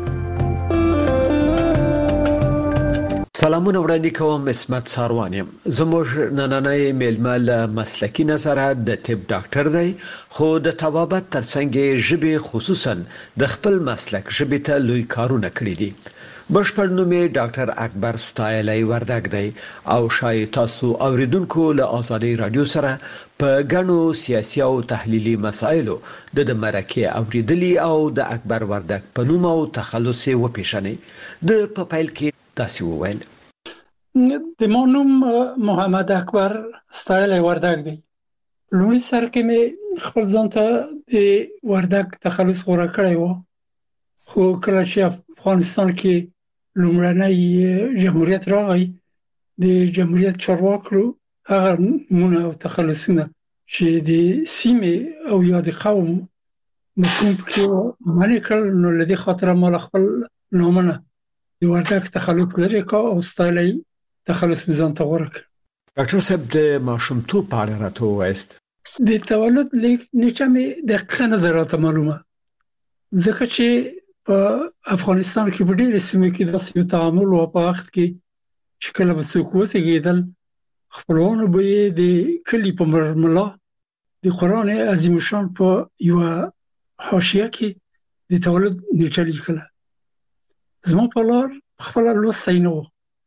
سلامونه وړاندې کوم، عصمت ساروان یم. زموږ نننی میلمه له مسلکي نظره د طب ډاکټر دی، خو د طبابت ترڅنګ یې ژبې خصوصا د خپل مسلک ژبې ته لوی کارونه کړي دي. بشپړ نوم یې ډاکټر اکبر ستایلی وردګ دی او شاید تاسو اوریدونکو له آزادۍ رادیو سره په ګڼو سیاسي او تحلیلي مسایلو د د مرکې اوریدلی او د اکبر وردګ په نوم او تخلص یې وپیژنئ. د په پیل کې تاسو وویل د ما نوم محمد اکبر ستایلی وردګ دی. لومړي سر کې مې خپل ځان ته د وردګ تخلص غوره کړی و، خو کله چې افغانستان کې لومړنی جمهوریت راغی د جمهوریت چارواکو هغه نومونه او تخلصونه چې د سیمې او یا د قوم مفهوم کې معنی کړل، نو له دې خاطر ما خپل نومونه د وردګ تخلص لري کا او ستایلی تخلص ځان ته غوره کړ. ډاکټر صاحب د ماشومتوب په اړه راته ووایاست. د تولد نیټه مې دقیقه نه ده راته معلومه، ځکه چې په افغانستان کې په ډېرو سیمو کې داسې یو تعامل و په وخت کې چې کله به څوک وزېږېدل خپلوانو به یې د کلي په مرملا د قرآن عظیم الشان په یوه حاشیه کې د تولد نیټه لیکله. زما په لار خپله لوستی نه و،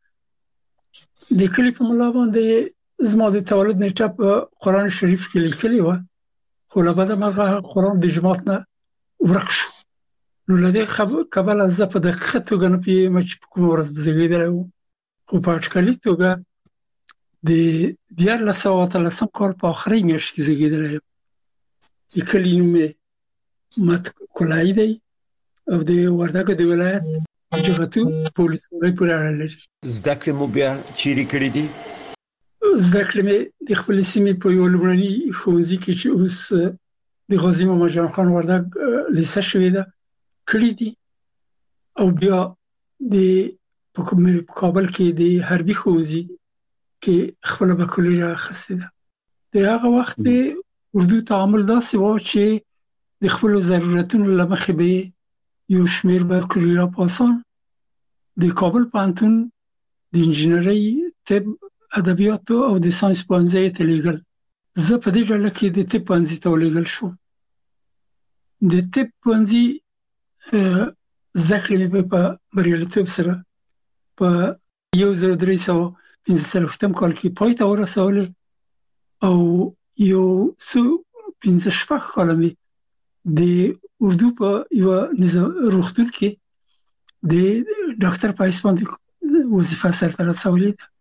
د کلي په ملا باندې زما د تولد نیټه په قرآن شریف کې لیکلې وه، خو له بده مرغه قرآن د جماعت نه ورک شو. نو له دې کبله زه په دقیقه توګه نه پوهېږم چې په کومه ورځ به زېږېدلی وم، خو په اټکلي توګه د دیارلس سوه اتلسم کال په آخرۍ میاشت کې زېږېدلی یم. د کلي نوم یې مت کولایي دی او د وردګو د ولایت جغتو په ولسوالۍ پورې اړه لري. زده کړې مو بیا چیرې کړې دي؟ زده کړې مې د خپلې سیمې په یو لومړني ښوونځي کې چې اوس د غازي محمد جان خان وردګ لیسه شوې ده کړې دي، او بیا د په کابل کې د حربي ښوونځي کې خپله بکالوریا اخیستې ده. د هغه وخت د اردو تعامل داسې و چې د خپلو ضرورتونو له مخې به یو شمېر بکالوریا پاسان د کابل پوهنتون د انجینرۍ، طب، ادبیاتو او د ساینس پوهنځي ته لیږل. زه په دې ډله کې د طب پوهنځي ته ولېږل شوم. د طب پوهنځي زکړې مې په بریالیتوب سره په یو زر درې سوه پنځه څلوېښتم کال کې پای ته ورسولې او یو څو پنځه شپږ کاله مې د اردو په یو روغتون کې د ډاکټر په حیث باندې وظیفه سرته رسولې ده.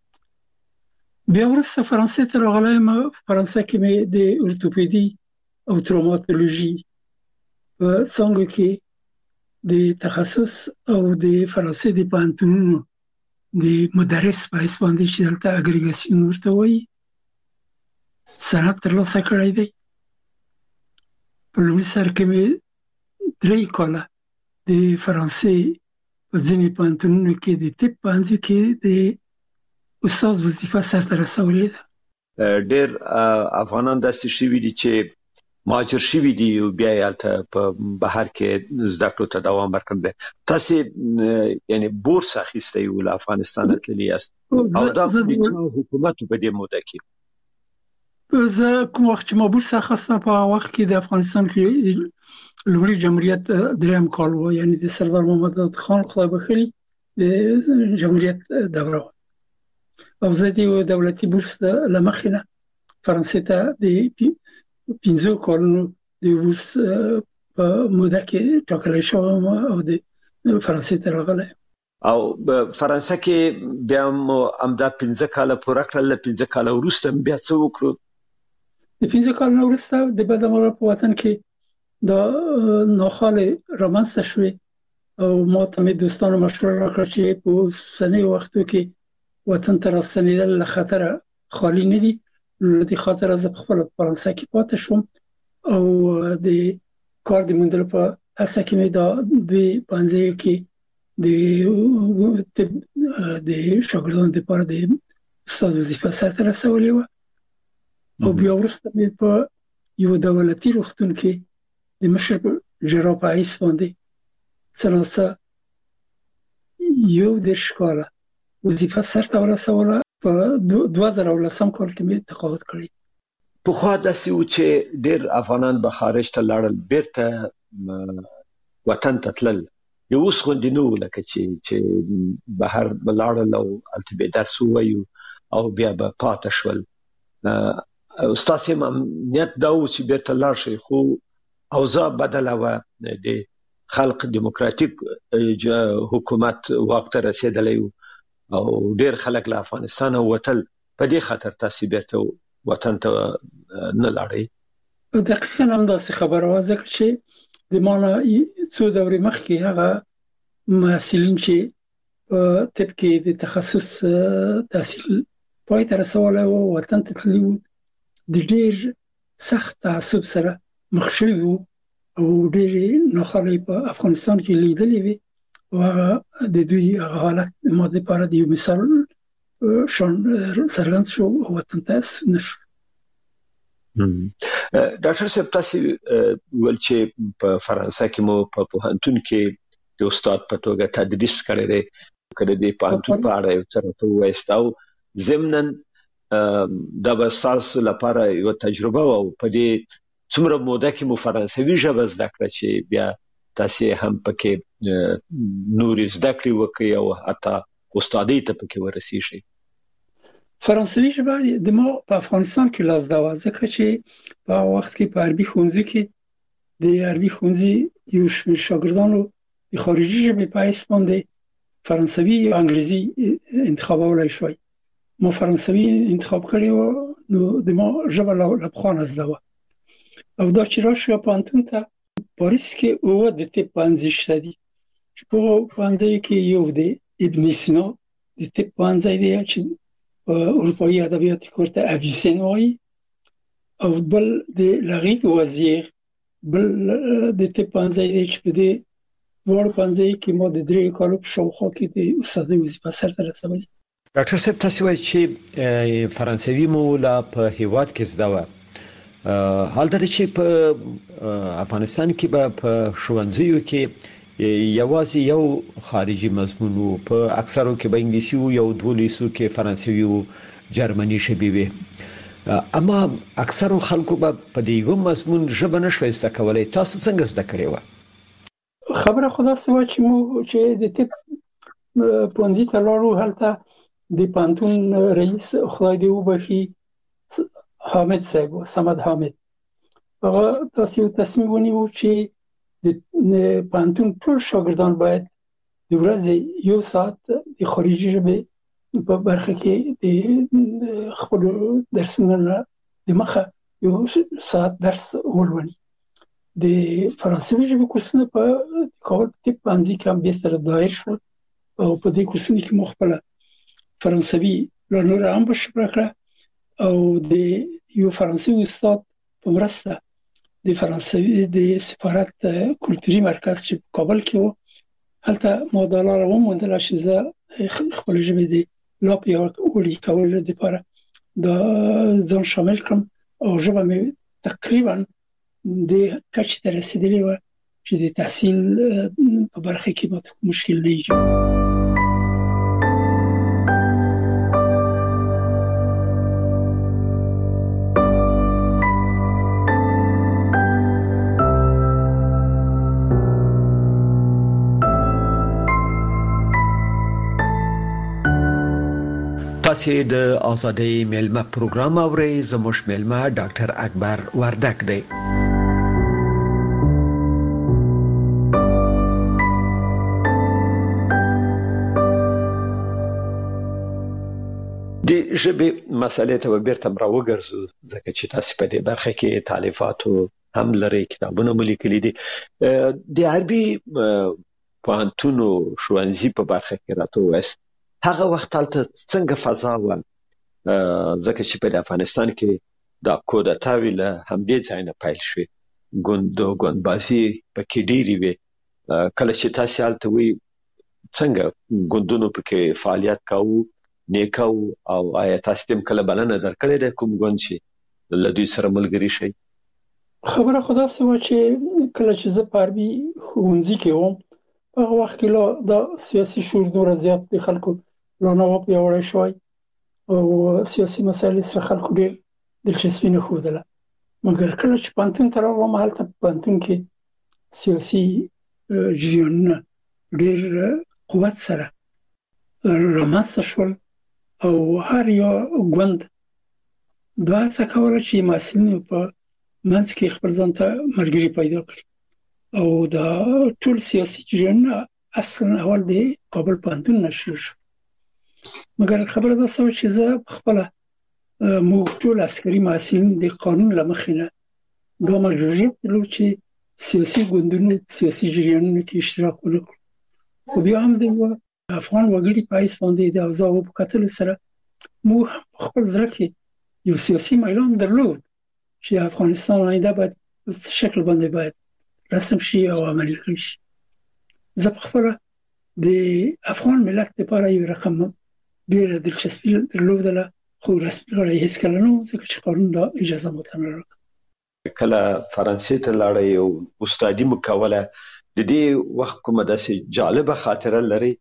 بیا وروسته فرانسې ته راغلی یم. فرانسه کې مې د ارتوپیدي او تروماتولوژي په څانګو کې د تخصص او د فرانسې د پوهنتونونو د مدرس په حیث باندې چې دلته اګریګاسیون ورته وایي سند ترلاسه کړی دی. په لومړي سر کې مې درې کاله د فرانسې په ځینې پوهنتونونو کې د طب پوهنځي کې د استاد وظیفه سرته رسولې ده. ډېر افغانان داسې شوي دي چې مهاجر شوي دي او بیا یې هلته په بهر کې زده کړو ته دوام ورکړی دی. تاسې یعنې بورس اخیستی و له افغانستانه تللي یاست او دا حکومت په دې موده کې زه کوم وخت چې ما بورس اخیسته په هغه وخت کې د افغانستان کې لومړي جمهوریت درېیم کال و، یعنې د سردار محمد داود خان خدای بخښلي د جمهوریت دوره وه او زه د یو دولتي بورس له مخې نه فرانسې ته د پنځو کالونو د بورس په موده کې ټاکلی شوی وم او د فرانسې ته راغلی. او فرانسه کې بیا مو همدا پنځه کاله پوره کړل. له پنځه کاله وروسته بیا څه وکړو؟ د پنځه کالو وروسته د بدمره په وطن کې دا ناخوالې رامنځته شوې او ما ته مې دوستانو مشوره راکړه چې په اوسنیو وختو کې وطن ته راستنېدل له خطره خالي نه دي. له دې خاطره زه پخپله په فرانسه کې پاتې شوم او د کار د موندلو په هڅه کې مې دا دوی پوهنځیو کې د د شاګردانو لپاره د استاد وظیفه سرته رسولې وه او بیا وروسته مې په یو دولتي روغتون کې د مشر جراح په حیث باندې څلاسه یو دېرش کاله وظیفه سرته ورسوله. په دوه زره او لسم کال کې مې تقاعد کړی. پخوا داسې و چې ډېر افغانان به خارج ته لاړل، بیرته وطن ته تلل. یو اوس غوندې نه و لکه چې چې بهر به لاړل او هلته به درس ووایو او بیا به پاته شول. ستاسې امنیت دا و چې بیرته لاړ شئ، خو اوضاع بدله وه. د خلق دیموکراتیک حکومت واک ته رسېدلی و او ډېر خلک له افغانستانه وتل. په دې خاطر تاسې بیرته وطن ته نه لاړئ؟ دقیقاً همداسې خبره وه، ځکه چې د ما نه څو دورې مخکې هغه محصلین چې په طب کې د تخصص تحصیل پای ته رسولی وو وطن ته تللي وو، د ډېر سخت تعصب سره مخ شوي وو او ډېرې ناخوالې په افغانستان کې لیدلې وې او هغه د دوی هغه حالت ما دپاره د یو مثال شان څرګند شو او وطن ته ستون شو. ډاکټر صاحب تاسې ویل چې په فرانسه کې مو په پوهنتون کې د استاد په توګه تدریس کړی دی، که د دې پوهنتون په اړه یو څه راته ووایاست او ضمناً دا به ستاسو لپاره یوه تجربه وه او په دې څومره موده کې مو فرانسوي ژبه زده کړه چې بیا تاسې هم پکې نورې زده کړې وکړئ او حتی استادۍ ته پکې ورسیږئ؟ فرانسوي ژبه د ما په افغانستان کې لا زده وه، ځکه چې په هغه وخت کې په عربي ښوونځي کې د عربي ښوونځي یو شمېر شاګردانو د خارجي ژبې په حیث باندې فرانسوي یا انګریزي انتخابولی شوی. ما فرانسوي انتخاب کړې وه، نو د ما ژبه له پخوا نه زده وه. او دا چې راشو پوهنتون ته پاریس کې اووه د طب پوهنځي شته دي چې په هغو پوهنځیو کې یو د ابن سینا د طب پوهنځی دی چې په اروپایي ادبیاتو کې ورته اویسین وایي، او بل د لغي وزیر بل د طب پوهنځی دی چې په دې دواړو پوهنځیو کې ما د درې کالو په شاوخوا کې د استادۍ وظیفه سرته رسولې. ډاکټر صاحب تاسې وایي چې فرانسوي مو لا په هېواد کې زده وه، حالت چې په افغانستان کې به په ښوونځیو کې یوازې یو خارجي مضمون وو، په اکثرو کې به انګلیسي وو، یو دوه لیسو کې فرانسوي وو، جرمني ژبې وې، اما اکثرو خلکو به په دې یو مضمون ژبه نه شوی زده کولی. تاسو څنګه زده کړې وه؟ خبره خدا سوا چې مو چې د طب پوهنځي ته لاړو، هلته د پوهنتون رئیس خدای دې وبخي حامد صاحب، صمد حامد، هغه داسې یو تصمیم ونیو چې د پوهنتون ټول شاګردان باید د ورځې یو ساعت د خارجي ژبې په برخه کې د خپل درسونو نه د مخه یو ساعت درس ولولي. د فرانسوي ژبې کورسونه په کابل طب پوهنځي کې هم بېرته دایر شول او په دې کورسونو کې مو خپله فرانسوي لا نوره هم بشپړه کړه او د یو فرانسوي استاد په مرسته د فرانسوي د سفارت کلتوري مرکز چې په کابل کې و، هلته ما دا لاره وموندله چې زه خپله ژبې د لا پیاوړي کولو دپاره دا ځان شامل کړم او ژبه مې تقریبا د کچې ته رسېدلې وه چې د تحصیل په برخه کې ماته کوم مشکل نه ایجاد. تاسو د ازادۍ میلمه پروګرام اورئ. زموږ میلمه ډاکټر اکبر وردک دی. د ژبې مسلې ته بیرته راوګرځو ځکه چې تاسو په دې برخه کې تالیفاتو هم لري، کتابونه مو لیکلي دي. د عربي پوهنتونو ښوونځي په برخه کې راته ووایاست هغه وخت هلته څنګه فضا وه، ځکه چې په افغانستان کې دا کودتاوې له همدې ځای نه پیل شوې، ګوند او ګوندبازي پکې ډېرې وې. کله چې تاسې هلته وئ څنګه ګوندونو پکې فعالیت کاوه، نیکاو او آیا تاسو تم کله بلنه درکړې ده کوم ګوند چې له دوی سره ملګری شي؟ خبره خدا سوا چې کله چې زه په عربي ښوونځي کې وم په هغه وخت کې لا د سیاسي شعور دومره زیات د خلکو لا نه و پیاوړی شوی او سیاسي مسایلو سره خلکو ډېر دلچسپي نه ښودله. مګر کله چې پوهنتون ته راغلم هلته په پوهنتون کې سیاسي جریانونه ډېر قوت سره رامنځته شول او هر یو ګوند دا هڅه کوله چې محصلینو په منځ کې خپل ځان ته ملګري پیدا کړي او دا ټول سیاسي جریانونه اصلا اول د کابل پوهنتون نه شروع شو. مګر خبره دا سوه چې زه خپله موږ ټول عسکري محصلین د قانون له مخې نه دا مجبوریت درلود چې سیاسي ګوندونو سیاسي جریانونو کې اشتراک ونه کړو. خو بیا هم د افغان وګړي په حیث باندې د اوضاعو په کتلو سره موږ هم په خپل زړه کې یو سیاسي میلان درلود چې افغانستان آینده باید په څه شکل باندې باید رسم شي او عملي کړی شي. زه په خپله د افغان ملت لپاره یو رقم ډېره دلچسپي درلودله خو رسمي غړی هېڅکله نه و ځکه چې قانون دا اجازه ماته نه راکړه. کله فرانسې ته لاړئ او استادي مو کوله، د دې وخت کومه داسې جالبه خاطره لرئ؟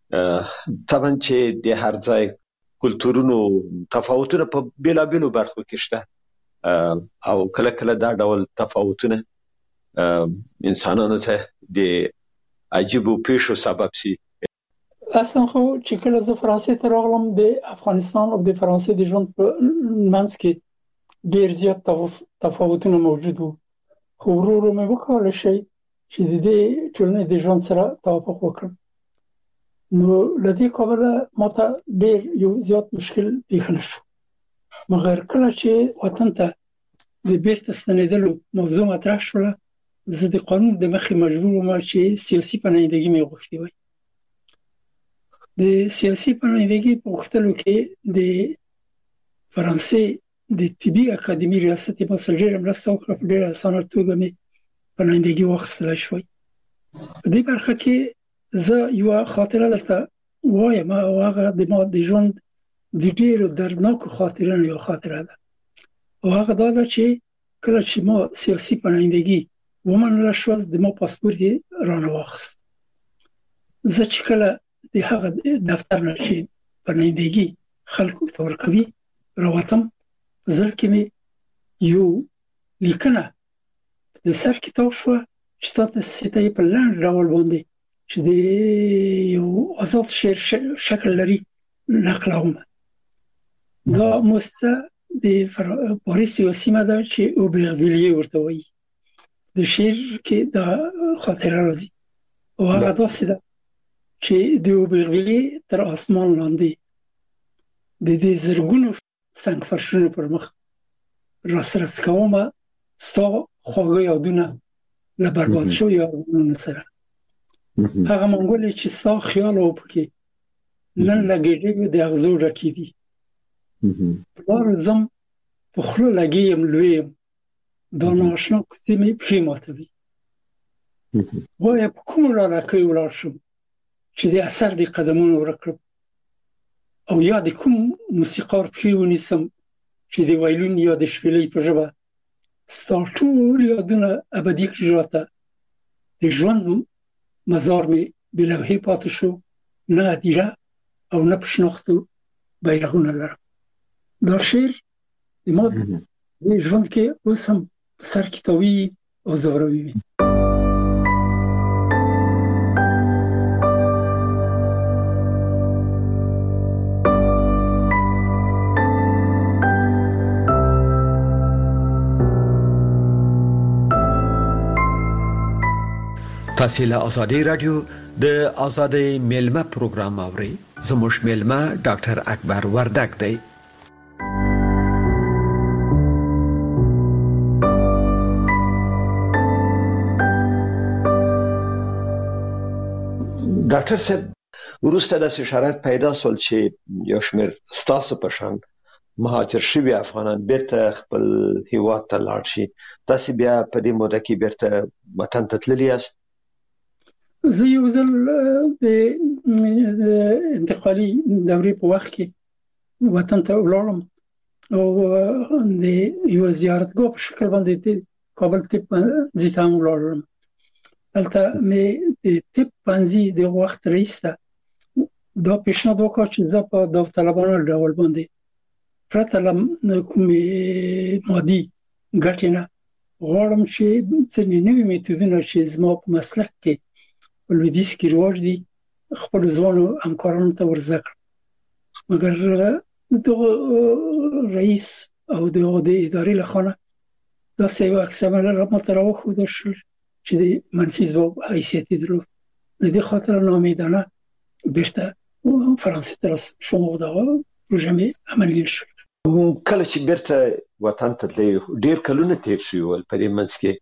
طبعا چې د هر ځای کلتورونو تفاوتونه په بیلابیلو برخو کې شته او کله کله دا ډول تفاوتونه انسانانو ته د عجیبو پیښو سبب سي. اصلا خو چې کله زه فرانسې ته راغلم د افغانستان او د فرانسې د ژوند په منځ کې ډېر زیات تفاوتونه موجود وو، خو ورو ورو مې وکولی شي چې د دې ټولنې د ژوند سره توافق وکړم. نو له دې کبله ماته ډېر یو زیات مشکل پیښ نه شو. مګر کله چې وطن ته د بیرته ستنېدلو موضوع مطرح شوله زه د قانون د مخې مجبور وم چې سیاسي پناهندګي مې غوښتې وای. د سیاسي پناهندګي په غوښتلو کې د فرانسې د طبي اکاډمي ریاست یې ما سره ډېره مرسته وکړه، په ډېره اسانه توګه مې پناهندګي واخیستلی شوی. په دې برخه کې زه یوه خاطره درته وایم او هغه د ما د ژوند د ډېرو دردناکو خاطرو نه یوه خاطره ده او هغه دا ده چې کله چې ما سیاسي پناهندګي ومنله شوه د ما پاسپورت یې رانه واخیست. زه چې کله د هغه دفتر نه چې پناهندګي خلکو ته ورکوي راوتم، په زړه کې مې یو لیکنه د سر کتاب شوه چې تاسو ستای په لاندې ډول باندې چې د یو آزاد شعر شکل لري نقلوم. دا مؤسسه د پاریس یو سیمه ده چې اوبرڤیلیه ورته وایي. د شعر کې دا خاطره راځي او هغه داسې ده چې د اوبرڤیلیه تر اسمان لاندې د دې زرګونو څنګه فرشونه پر مخ راسره کومه ستا خواږه یادونه له برباد شو یادونه سره هغه منګولې چې ستا خیال او پکې نن لګېږي د اغزو ډکې دي پلار زم په خوله لګېیم لویم دا ناشنا کوڅې مې پښې ماتوي وایه په کومه لاره کې ولاړ شم چې د اثر د قدمونو ورک کړم او یا د کوم موسیقار پښې ونیسم چې د وایلون یا د شپېلۍ په ژبه ستا ټول یادونه ابدي کړي راته د ژوند مزار مې بې لوحې پاتې شو نه هدیره او نه په شناختو بیرغونه لرم. دا شعر د ما د ژوند کې اوس هم په سر کې تاویږي او ځوروي وي. تاسو له آزادي رادیو د آزادي میلمه پروګرام اورئ. زموږ میلمه ډاکټر اکبر وردک دی. ډاکټر صاحب ورسته د شرایط پیدا سول چې یو شمېر ستاسو په شان مهاجر شوي افغانان بیرته خپل هیواد ته لاړ شي. تاسو بیا په دې موده کې بیرته وطن ته تللی یاست؟ زه یو ځل د انتقالي دورې په وخت کې وطن ته ولاړم او د یو زیارتګاه په شکل باندې د کابل طب پوهنځي ته ولاړم. هلته مې د طب پوهنځي د وخت رئیس ته دا پیشنهاد وکړ چې زه په داوطلبانه ډول باندې پرته له کومې مادي ګټې نه غواړم چې ځینې نوي میتودونه چې زما په مسلک کې لویدیځ کې رواج دي خپل ځوانو همکارانو ته ورزده کړم. مګر دغه رئیس او دغه د ادارې له خوا داسې یو عکس العمل راته راوښودل شول چې د منفي ځواب حیثیت یې درلود. د دې خاطر ناامیدانه بیرته فرانسې ته شوم او دغه پروژه مې عملي شول. کله چې بیرته وطن ته تللی ډېر کلونه تېر شوي ول په دې منځ کې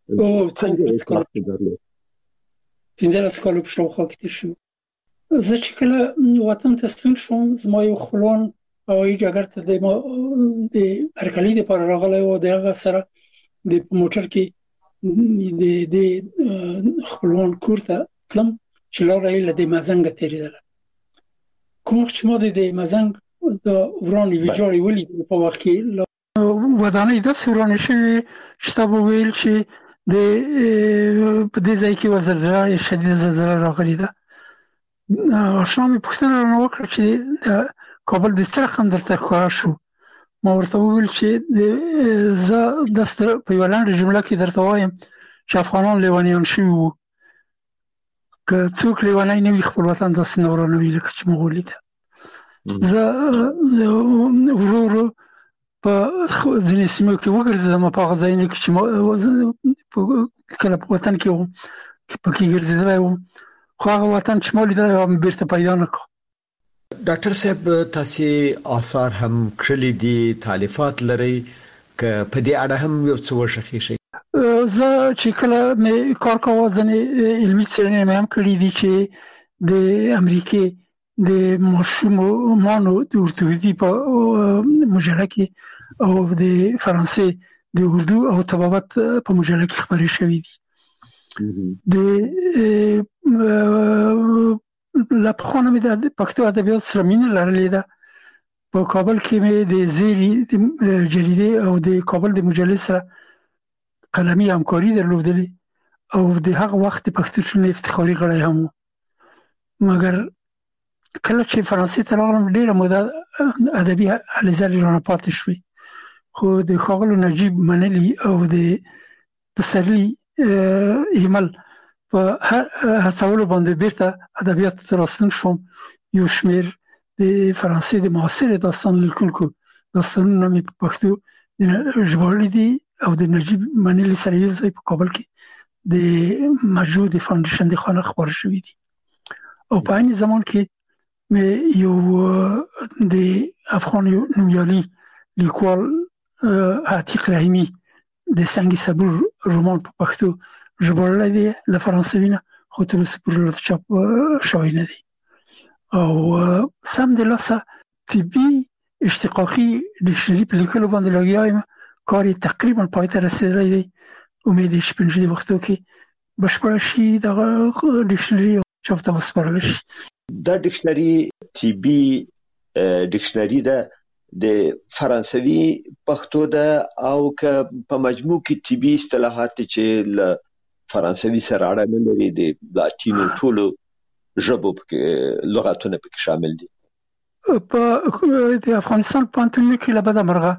پنځلس کاله په شاوخوا کې تېر شوي. زه چې کله وطن ته ستون شوم زما یو خپلوان هوایي ډګر ته د هرکلي دپاره راغلی و. د هغه سره د په موټر کې د خپلوان کور ته تلم چې لاره یې له د مزنګه تېرېدله. کوم وخت چې ما د مزنګ د ورانې ویجاړې ولیدې په وخت کې ودانۍ داسې ورانې شوې چې تا به ویل چې د په دې ځای کې یوه زلزله شدیده زلزله راغلې ده. اشنا مې پوښتنه رانه وکړه چې د کابل د څه رقم درته ښکاره شو. ما ورته وویل چې زه داسې په یوه لنډه جمله کې درته وایم چې افغانان لیونیان شوي وو. که څوک لیونی نه وي خپل وطن داسې نه ورانوي لکه چې موږ ولیده. زه ورو ورو په ځینې سیمو کې وګرځېدم په هغه ځایونو کې چې کله په وطن کې وم پکې ګرځېدلی وم خو هغه وطن چې ما لیدلی وم بیرته پیدا نه کړ. ډاکټر صاحب تاسې آثار هم کړلي دي تالیفات لرئ که په دې اړه هم یو څه وښخیږئ؟ زه چې کله مې کار کاوه ځینې علمي څېړنې مې هم کړي دي چې د امریکې د ماشومانو د ارتوپیدي په مجله کې او د فرانسې د اردو او طبابت په مجله کې خپرې شوي دي. د له پخوا نه مې د پښتو ادبیاتو سره مینه لرلې ده. په کابل کې مې د زیري د جریدې او د کابل د مجلې سره قلمي همکاري درلودلې او د هغه وخت د پښتو ټولنې افتخاري غړی هم و. مګر کله چې فرانسې ته راغلم ډېره موده ادبي هلې ځلې رانه پاتې شوې خو د ښاغلو نجیب منلي او د پسرلي ایمل په هڅولو باندې بیرته ادبیات ته راستون شوم. یو شمېر د فرانسې د معاصر داستان لیکونکو داستانونه مې په پښتو ژباړلي دي او د نجیب منلي سره یو ځای په کابل کې د مجموع د فاونډیشن د خانه خپاره شوي دي. او په عین زمان کې مې یو د افغان نومیالي لیکوال عتیق رحیمي د سنگ صبور رومان په پښتو ژباړلی دی له فرانسوي نه، خو تر اوسه پورې چاپ شوی نه دی. او سم د لاسه طبي اشتقاقي ډکشنري په لیکلو باندې لګیا یم. کار یې تقریبا پای ته رسېدلی دی. امید یې چې په نږدې وختو کې بشپړه شي دغه ډکشنري چاپ ته وسپارل شي. دا ډکشنري طبي ډکشنري ده د فرانسوي پښتو ده او که په مجموع کې طبي اصطلاحات چې له فرانسوي سره اړه نه لري د لاتینو ټولو ژبو لغاتونه پکې شامل دي. په د افغانستان پوهنتون کې له بده مرغه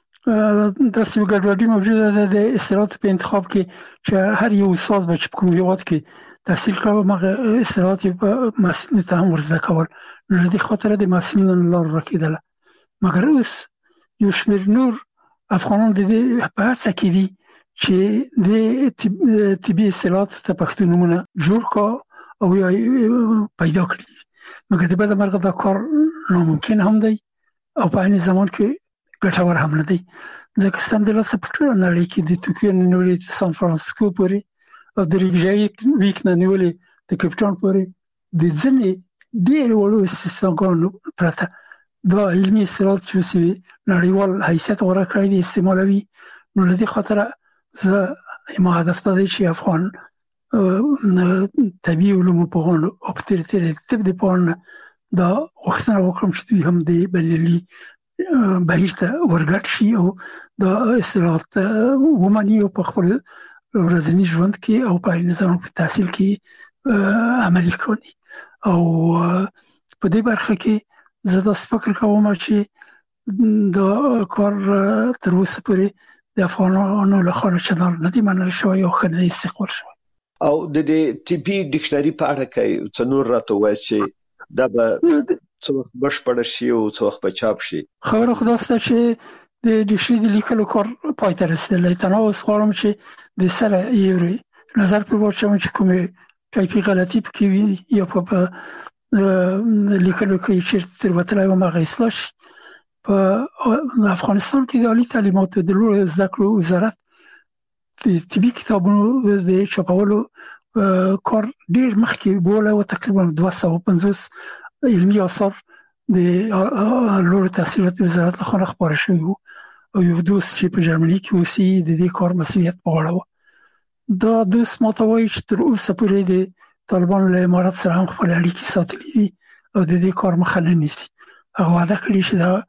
داسې ګډوډي موجوده ده د اصطلاحاتو په انتخاب کې چې هر یو استاد به چې په کوم هېواد کې تحصیل کړی هغه اصطلاحات یې په محصلینو ته هم ورزده کول، نو له دې خاطره د محصلینو له لارې ورکېدله. مګر اوس یو شمېر نور افغانان د دې په هڅه کې دي چې د طبي اصطلاحاتو ته پښتو نومونه جوړ کړه او یا پیدا کړي. مګر د بده مرغه دا کار ناممکن هم دی او په عین زمان کې ګټور هم نه دی، ځکه سمدلاسه په ټوله نړۍ کې د توکیو نه نیولې د سان فرانسیسکو پورې او د ریګژایک ویک نه نیولې د کیپټاون پورې د ځینې ډېرې وړو استثناګانو پرته دا علمي اصطلاحات چې اوس نړیوال حیثیت غوره کړی دی استعمالوي. نو له دې خاطره زه زما هدف دا دی چې افغان طبي علومو پوهانو او په تېره تېره د طب د پوهانو دا غوښتنه وکړم چې دوی هم د بریالي بهیر ته ورګډ شي او دا اصطلاحات ومني او په خپل ورځني ژوند کې او په عین زمان په تحصیل کې عملي کړي. او په دې برخه کې زه داسې فکر کوم چې دا کار تر اوسه پورې د افغانانو لخوا چندان نه دی منل شوی او ښه نه دی استقبال شوی. او د دې طبي ډکشنري په اړه کې څه نور راته وایي چې دا به څه وخت بشپړ شي او څه وخت به چاپ شي؟ خبره خو دا سته چې د ډکشنري د لیکلو کار پای ته رسېدلی. تنها اوس غواړم چې د سره یو نظر پرې واچوم چې کومې ټایپي غلطي پکې وي یا په لیکلو کې چېرته تېروتلی وم هغه اصلاح شي. په افغانستان کې د عالي تعلیماتو د لوړو زده کړو وزارت د طبي کتابونو د چاپولو کار ډېر مخکې بولی و. تقریبا دوه سوه پنځوس علمي آثار د لوړو تحصیلاتو وزارت لخوا خپاره شوي وو او یو دوست چې په جرمني کې اوسي د دې کار مسؤلیت په غاړه و. دا دوست ماته وایي چې تر اوسه پورې د طالبانو له امارت سره هم خپل اړیکې ساتلي دي او د دې کار مخه نه نیسي. هغه وعده کړې چې دا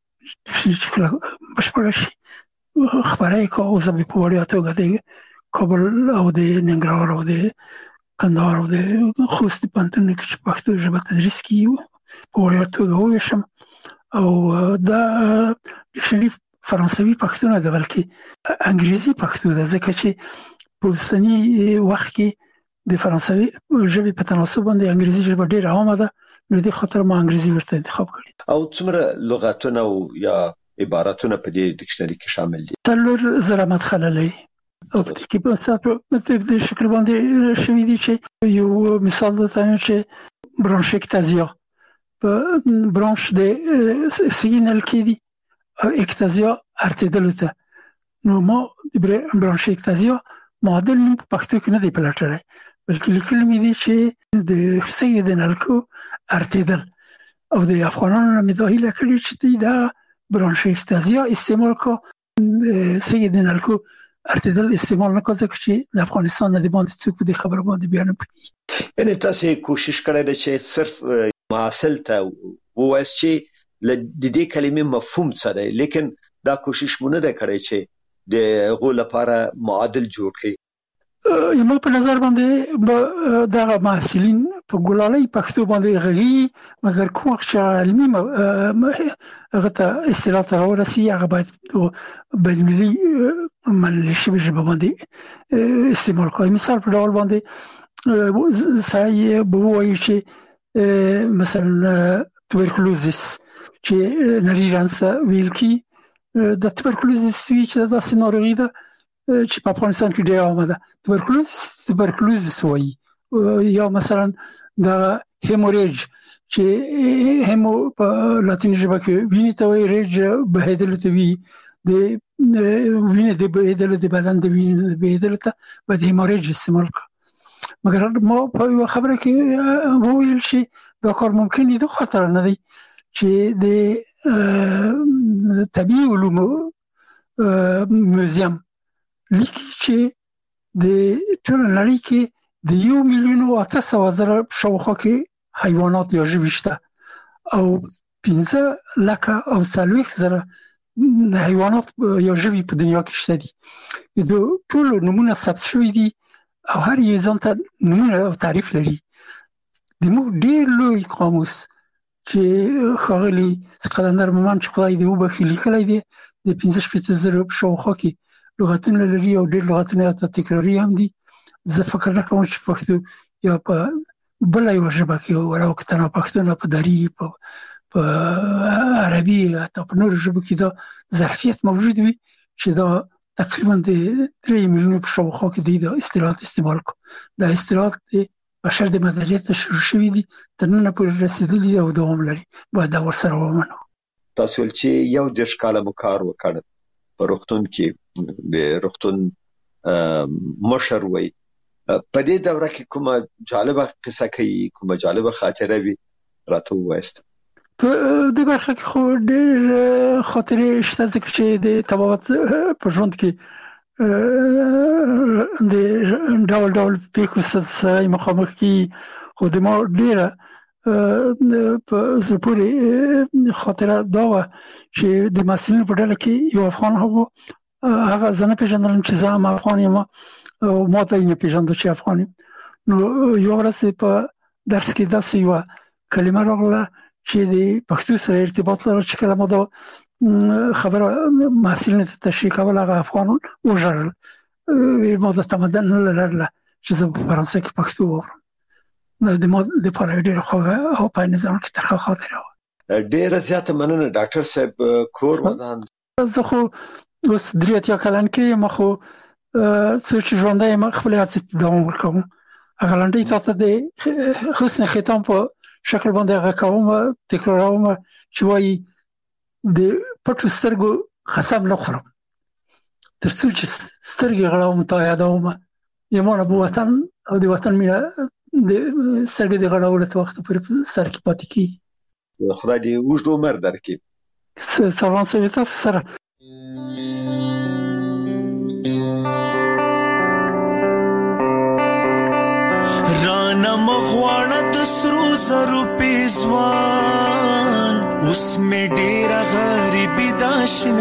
چې کله بشپړه شي خپاره یې کړه. او زه به په وړیا توګه د کابل او د ننګرهار او د کندهار او د خوست پوهنتونونو کې چې پښتو ژبه تدریس کیږي په وړیا توګه وویشم. او دا ډکشنري فرانسوي پښتو نه ده بلکې انګریزي پښتو ده، ځکه چې په اوسني وخت کې د فرانسوي ژبې په تناسب باندې انګریزي ژبه ډېره عامه ده. نو دې خاطر ما انګریزي ورته انتخاب کړی. او څومره لغاتونه او یا عبارتونه په دې ډکشنري کې شامل دي؟ څلور زره مدخله لري او په دې کې په صاحب د شکل باندې شوي دي چې یو مثال درته وایم چې برانشکتازیا په برانش د سیګنال کې دي او اکتازیا ارتدلو ته. نو ما د برانشکتازیا معادل نوم په پښتو کې نه دی پلټلی بلکې لیکلی مې دي چې د سیګنال کو ارتدل او د افغانانو نه مې دا هیله کړې چې دوی دا برانشکتازیا استعمال کو سیګنال کو ارتدل استعمال نه کوي ځکه چې د افغانستان نه د باندې څوک د خبره باندې بیان نه کوي. یعنې تاسو کوشش کړی دی چې صرف محصل ته ووایئ چې د دې کلمې مفهوم څه دی، لیکن دا کوشش مو نه ده کړی چې د هغو لپاره معادل جوړ کړي. یما په نظر باندې دغه محصلین په ګلالۍ پښتو باندې غږی مګر کوم چې علمي هغه ته اصطلاح ته ورسي هغه باید بین‌المللي منل شوی ژبه باندې استعمال کوي. مثال په ډول باندې سړی به وایي چې مثلا توبرکلوزیس چې نری رانس ویل کی د توبرکلوزیس وی چې دا سيناريو ده چې په افغانستان کې ډېر عامه ده. توبرکلوز توبرکلوزیس وایي یا مثلا د هیموریج چې همو په لاتین ژبه کې ویني ته وایي، ریج بهیدل ته وی د وینې د بهیدل د بدن د وینې د بهیدل ته به د هیموریج استعمال کړ. مګر ما په یو خبره کې وویل چې دا کار ممکن دی، خطر نه دی چې د طبيعي علومو موزیم لیکي چې د ټول نړۍ کې د یو میلیون او اته سوه زره شاوخوا کې حیوانات یا ژوي شته او پنځه لکه او څلوېښت زره حیوانات یا ژوي په دنیا کې شته دي. د ټولو نومونه ثبت شوي دي او هر یو ځان ته نومونه او تعریف لري. د موږ ډېر لوی قاموس چې ښاغلي قلندر مومند چې خدای دې وبخښي لیکلی دی د پنځه شپېته زره په شاوخوا کې لغتونه لري او ډېر لغتونه ته تکراري هم دي. زه فکر نه کوم چې پښتو یا په بله یوه ژبه کې ولو که تنها پښتو نه په دري په عربي حتی په نورو ژبو کې دا ظرفیت موجود وي چې دا تقریبا د درې میلیونو په شاوخوا کې دی دا اصطلاحات استعمال کړو. دا اصطلاحات د بشر د مدنیت شروع شوي دي، تر ننه پورې رسېدلي دي او دوام لري. باید دا ورسره ومنو. تاسو ویل چې یو دېرش کاله مو کار وکړ په روغتون کې، د روغتون مشر وی. په دې دوره کې کومه جالبه قصه کوي، کومه جالبه خاطره وي راته ووایاست؟ په دې برخه کې خو ډېر خاطرې شته ځکه چې د طبابت په ژوند کې د ډول ډول پیښو سره مخامخ کېږي. خو د ما ډېره په زړه پورې خاطره دا وه چې د محصلینو په ډله کې یو افغان هغه هغه زه نه پېژندلم چې زه هم افغان یم او ما ته یې نه پېژانده چې افغان یم. نو یوه ورځ په درس کې داسې یوه کلمه راغله چې د پښتو سره ارتباط لري چې کله ما دا خبره محصلینو ته تشریح کول هغه افغان وژړل. ما د تمدن نه لرله چې زه په فرانسه کې پښتو واورم. د ما دپاره ډېره خوږه او په نظام کې ترخه خاطره وه. ډېره زیاته مننه ډاکټر صاحب. کور ودان زه خو اوس درې اتیا کلن کې یم، خو څه چې ژوندی یم خپلې هڅې ته دوام ورکوم. هغه لنډۍ تا ته د حسن ختام په شکل باندې هغه کوم تکراروم چې وایي د پټو سترګو قسم نه خورم تر څو چې سترګې غړوم تا یادوم. یمانه به وطن او د وطن مینه د سترګې د غړولو ته وخت پورې په سر کې پاتې کېږي. خدای دې اوږد عمر درکړي. سلام سوي تاسو سره. رانا مغواړه د سرو زرو پیزوان اوس مې ډېره غریبي دا شین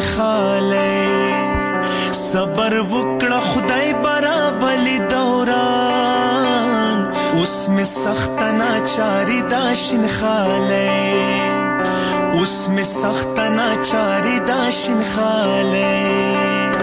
خالی صبر وکړه خدای برابرلی دوران اوس مې سخته ناچاري دا شین خالی اوس مې سخته ناچاري دا شین خالی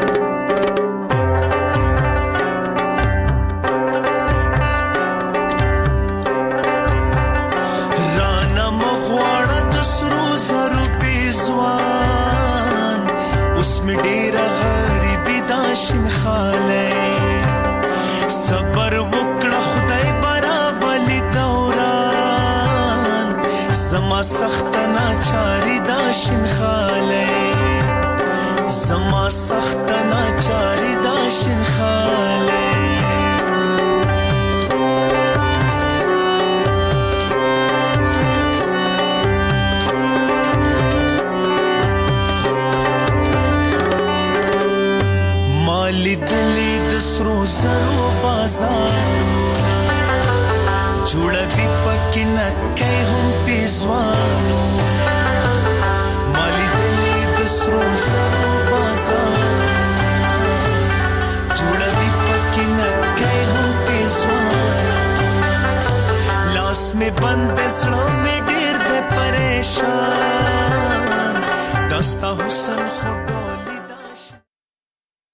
उसमें डेरा गरीबी दाशिन खाले सबर वकड़ा खुदाई बराबली दौरान जमा सख्त नाचारी दाशिन खाले जमा सख्त नाचारी दाशिन खाले دلی د سرو زرو بازار جوړوي پکې نکې هم پیزوانو مالی دلی د سرو زرو بازار